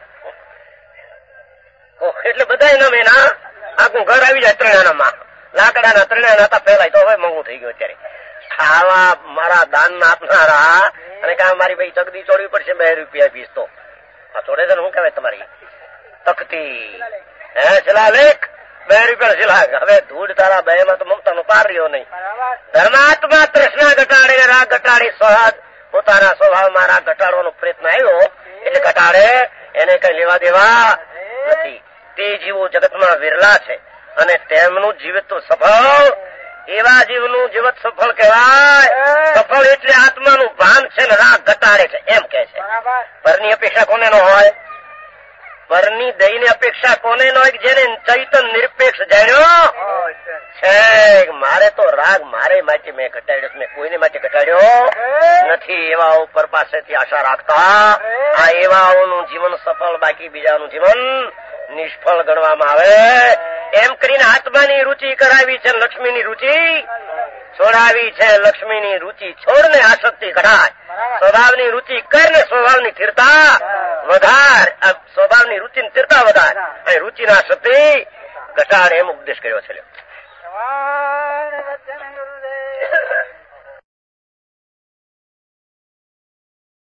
એટલે બધા નામ એના આખું ઘર આવી જાય ત્રણ આનામાં. લાકડાના ત્રણ આના હતા પેલા, તો હવે મોંઘું થઈ ગયું અત્યારે. ખાવા મારા દાન ના આપનારા અને કામ મારી ભાઈ તકદી ચોડવી પડશે, બે રૂપિયા ફીસ તો આ ચોડે છે ને, શું કહેવાય તમારી તકતી હે શિલાલેખ, બે રૂપિયા શિલા. હવે ધૂળ તારા બે માં તો મમતા નો પાર રહ્યો નહીં. ધર્માત્મા તૃષ્ણા ઘટાડે, રાગ ઘટાડે, સ્વભાવ પોતાના સ્વભાવમાં રાગ ઘટાડવાનો પ્રયત્ન આવ્યો એટલે ઘટાડે, એને કઈ લેવા દેવા નથી. તે જીવો જગતમાં વિરલા છે અને તેમનું જીવિત તો સફળ, એવા જીવનું જીવત સફળ કહેવાય. સફળ એટલે આત્માનું ભાન છે ને રાગ ઘટાડે છે એમ કે છે. પરની અપેક્ષા કોને ન હોય? પરની દયની અપેક્ષા કોને ન હોય? જેને ચૈતન નિરપેક્ષ જાણ્યો છે, મારે તો રાગ મારે માટે મેં ઘટાડ્યો, મેં કોઈને માટે ઘટાડ્યો નથી, એવા ઉપર પાસેથી આશા રાખતા આ એવાઓનું જીવન સફળ, બાકી બીજાનું જીવન નિષ્ફળ ગણવામાં આવે. એમ કરીને આત્માની રુચિ કરાવી છે, લક્ષ્મીની રુચિ છોડાવી છે લક્ષ્મીની રુચિ, છોડને આસક્તિ ઘટાય, સ્વભાવની રુચિ કરીને સ્વભાવની સ્થિરતા વધાર, સ્વભાવની રુચિ સ્થિરતા વધાર અને રુચિના આસક્તિ ઘટાડે એમ ઉપદેશ કર્યો છે.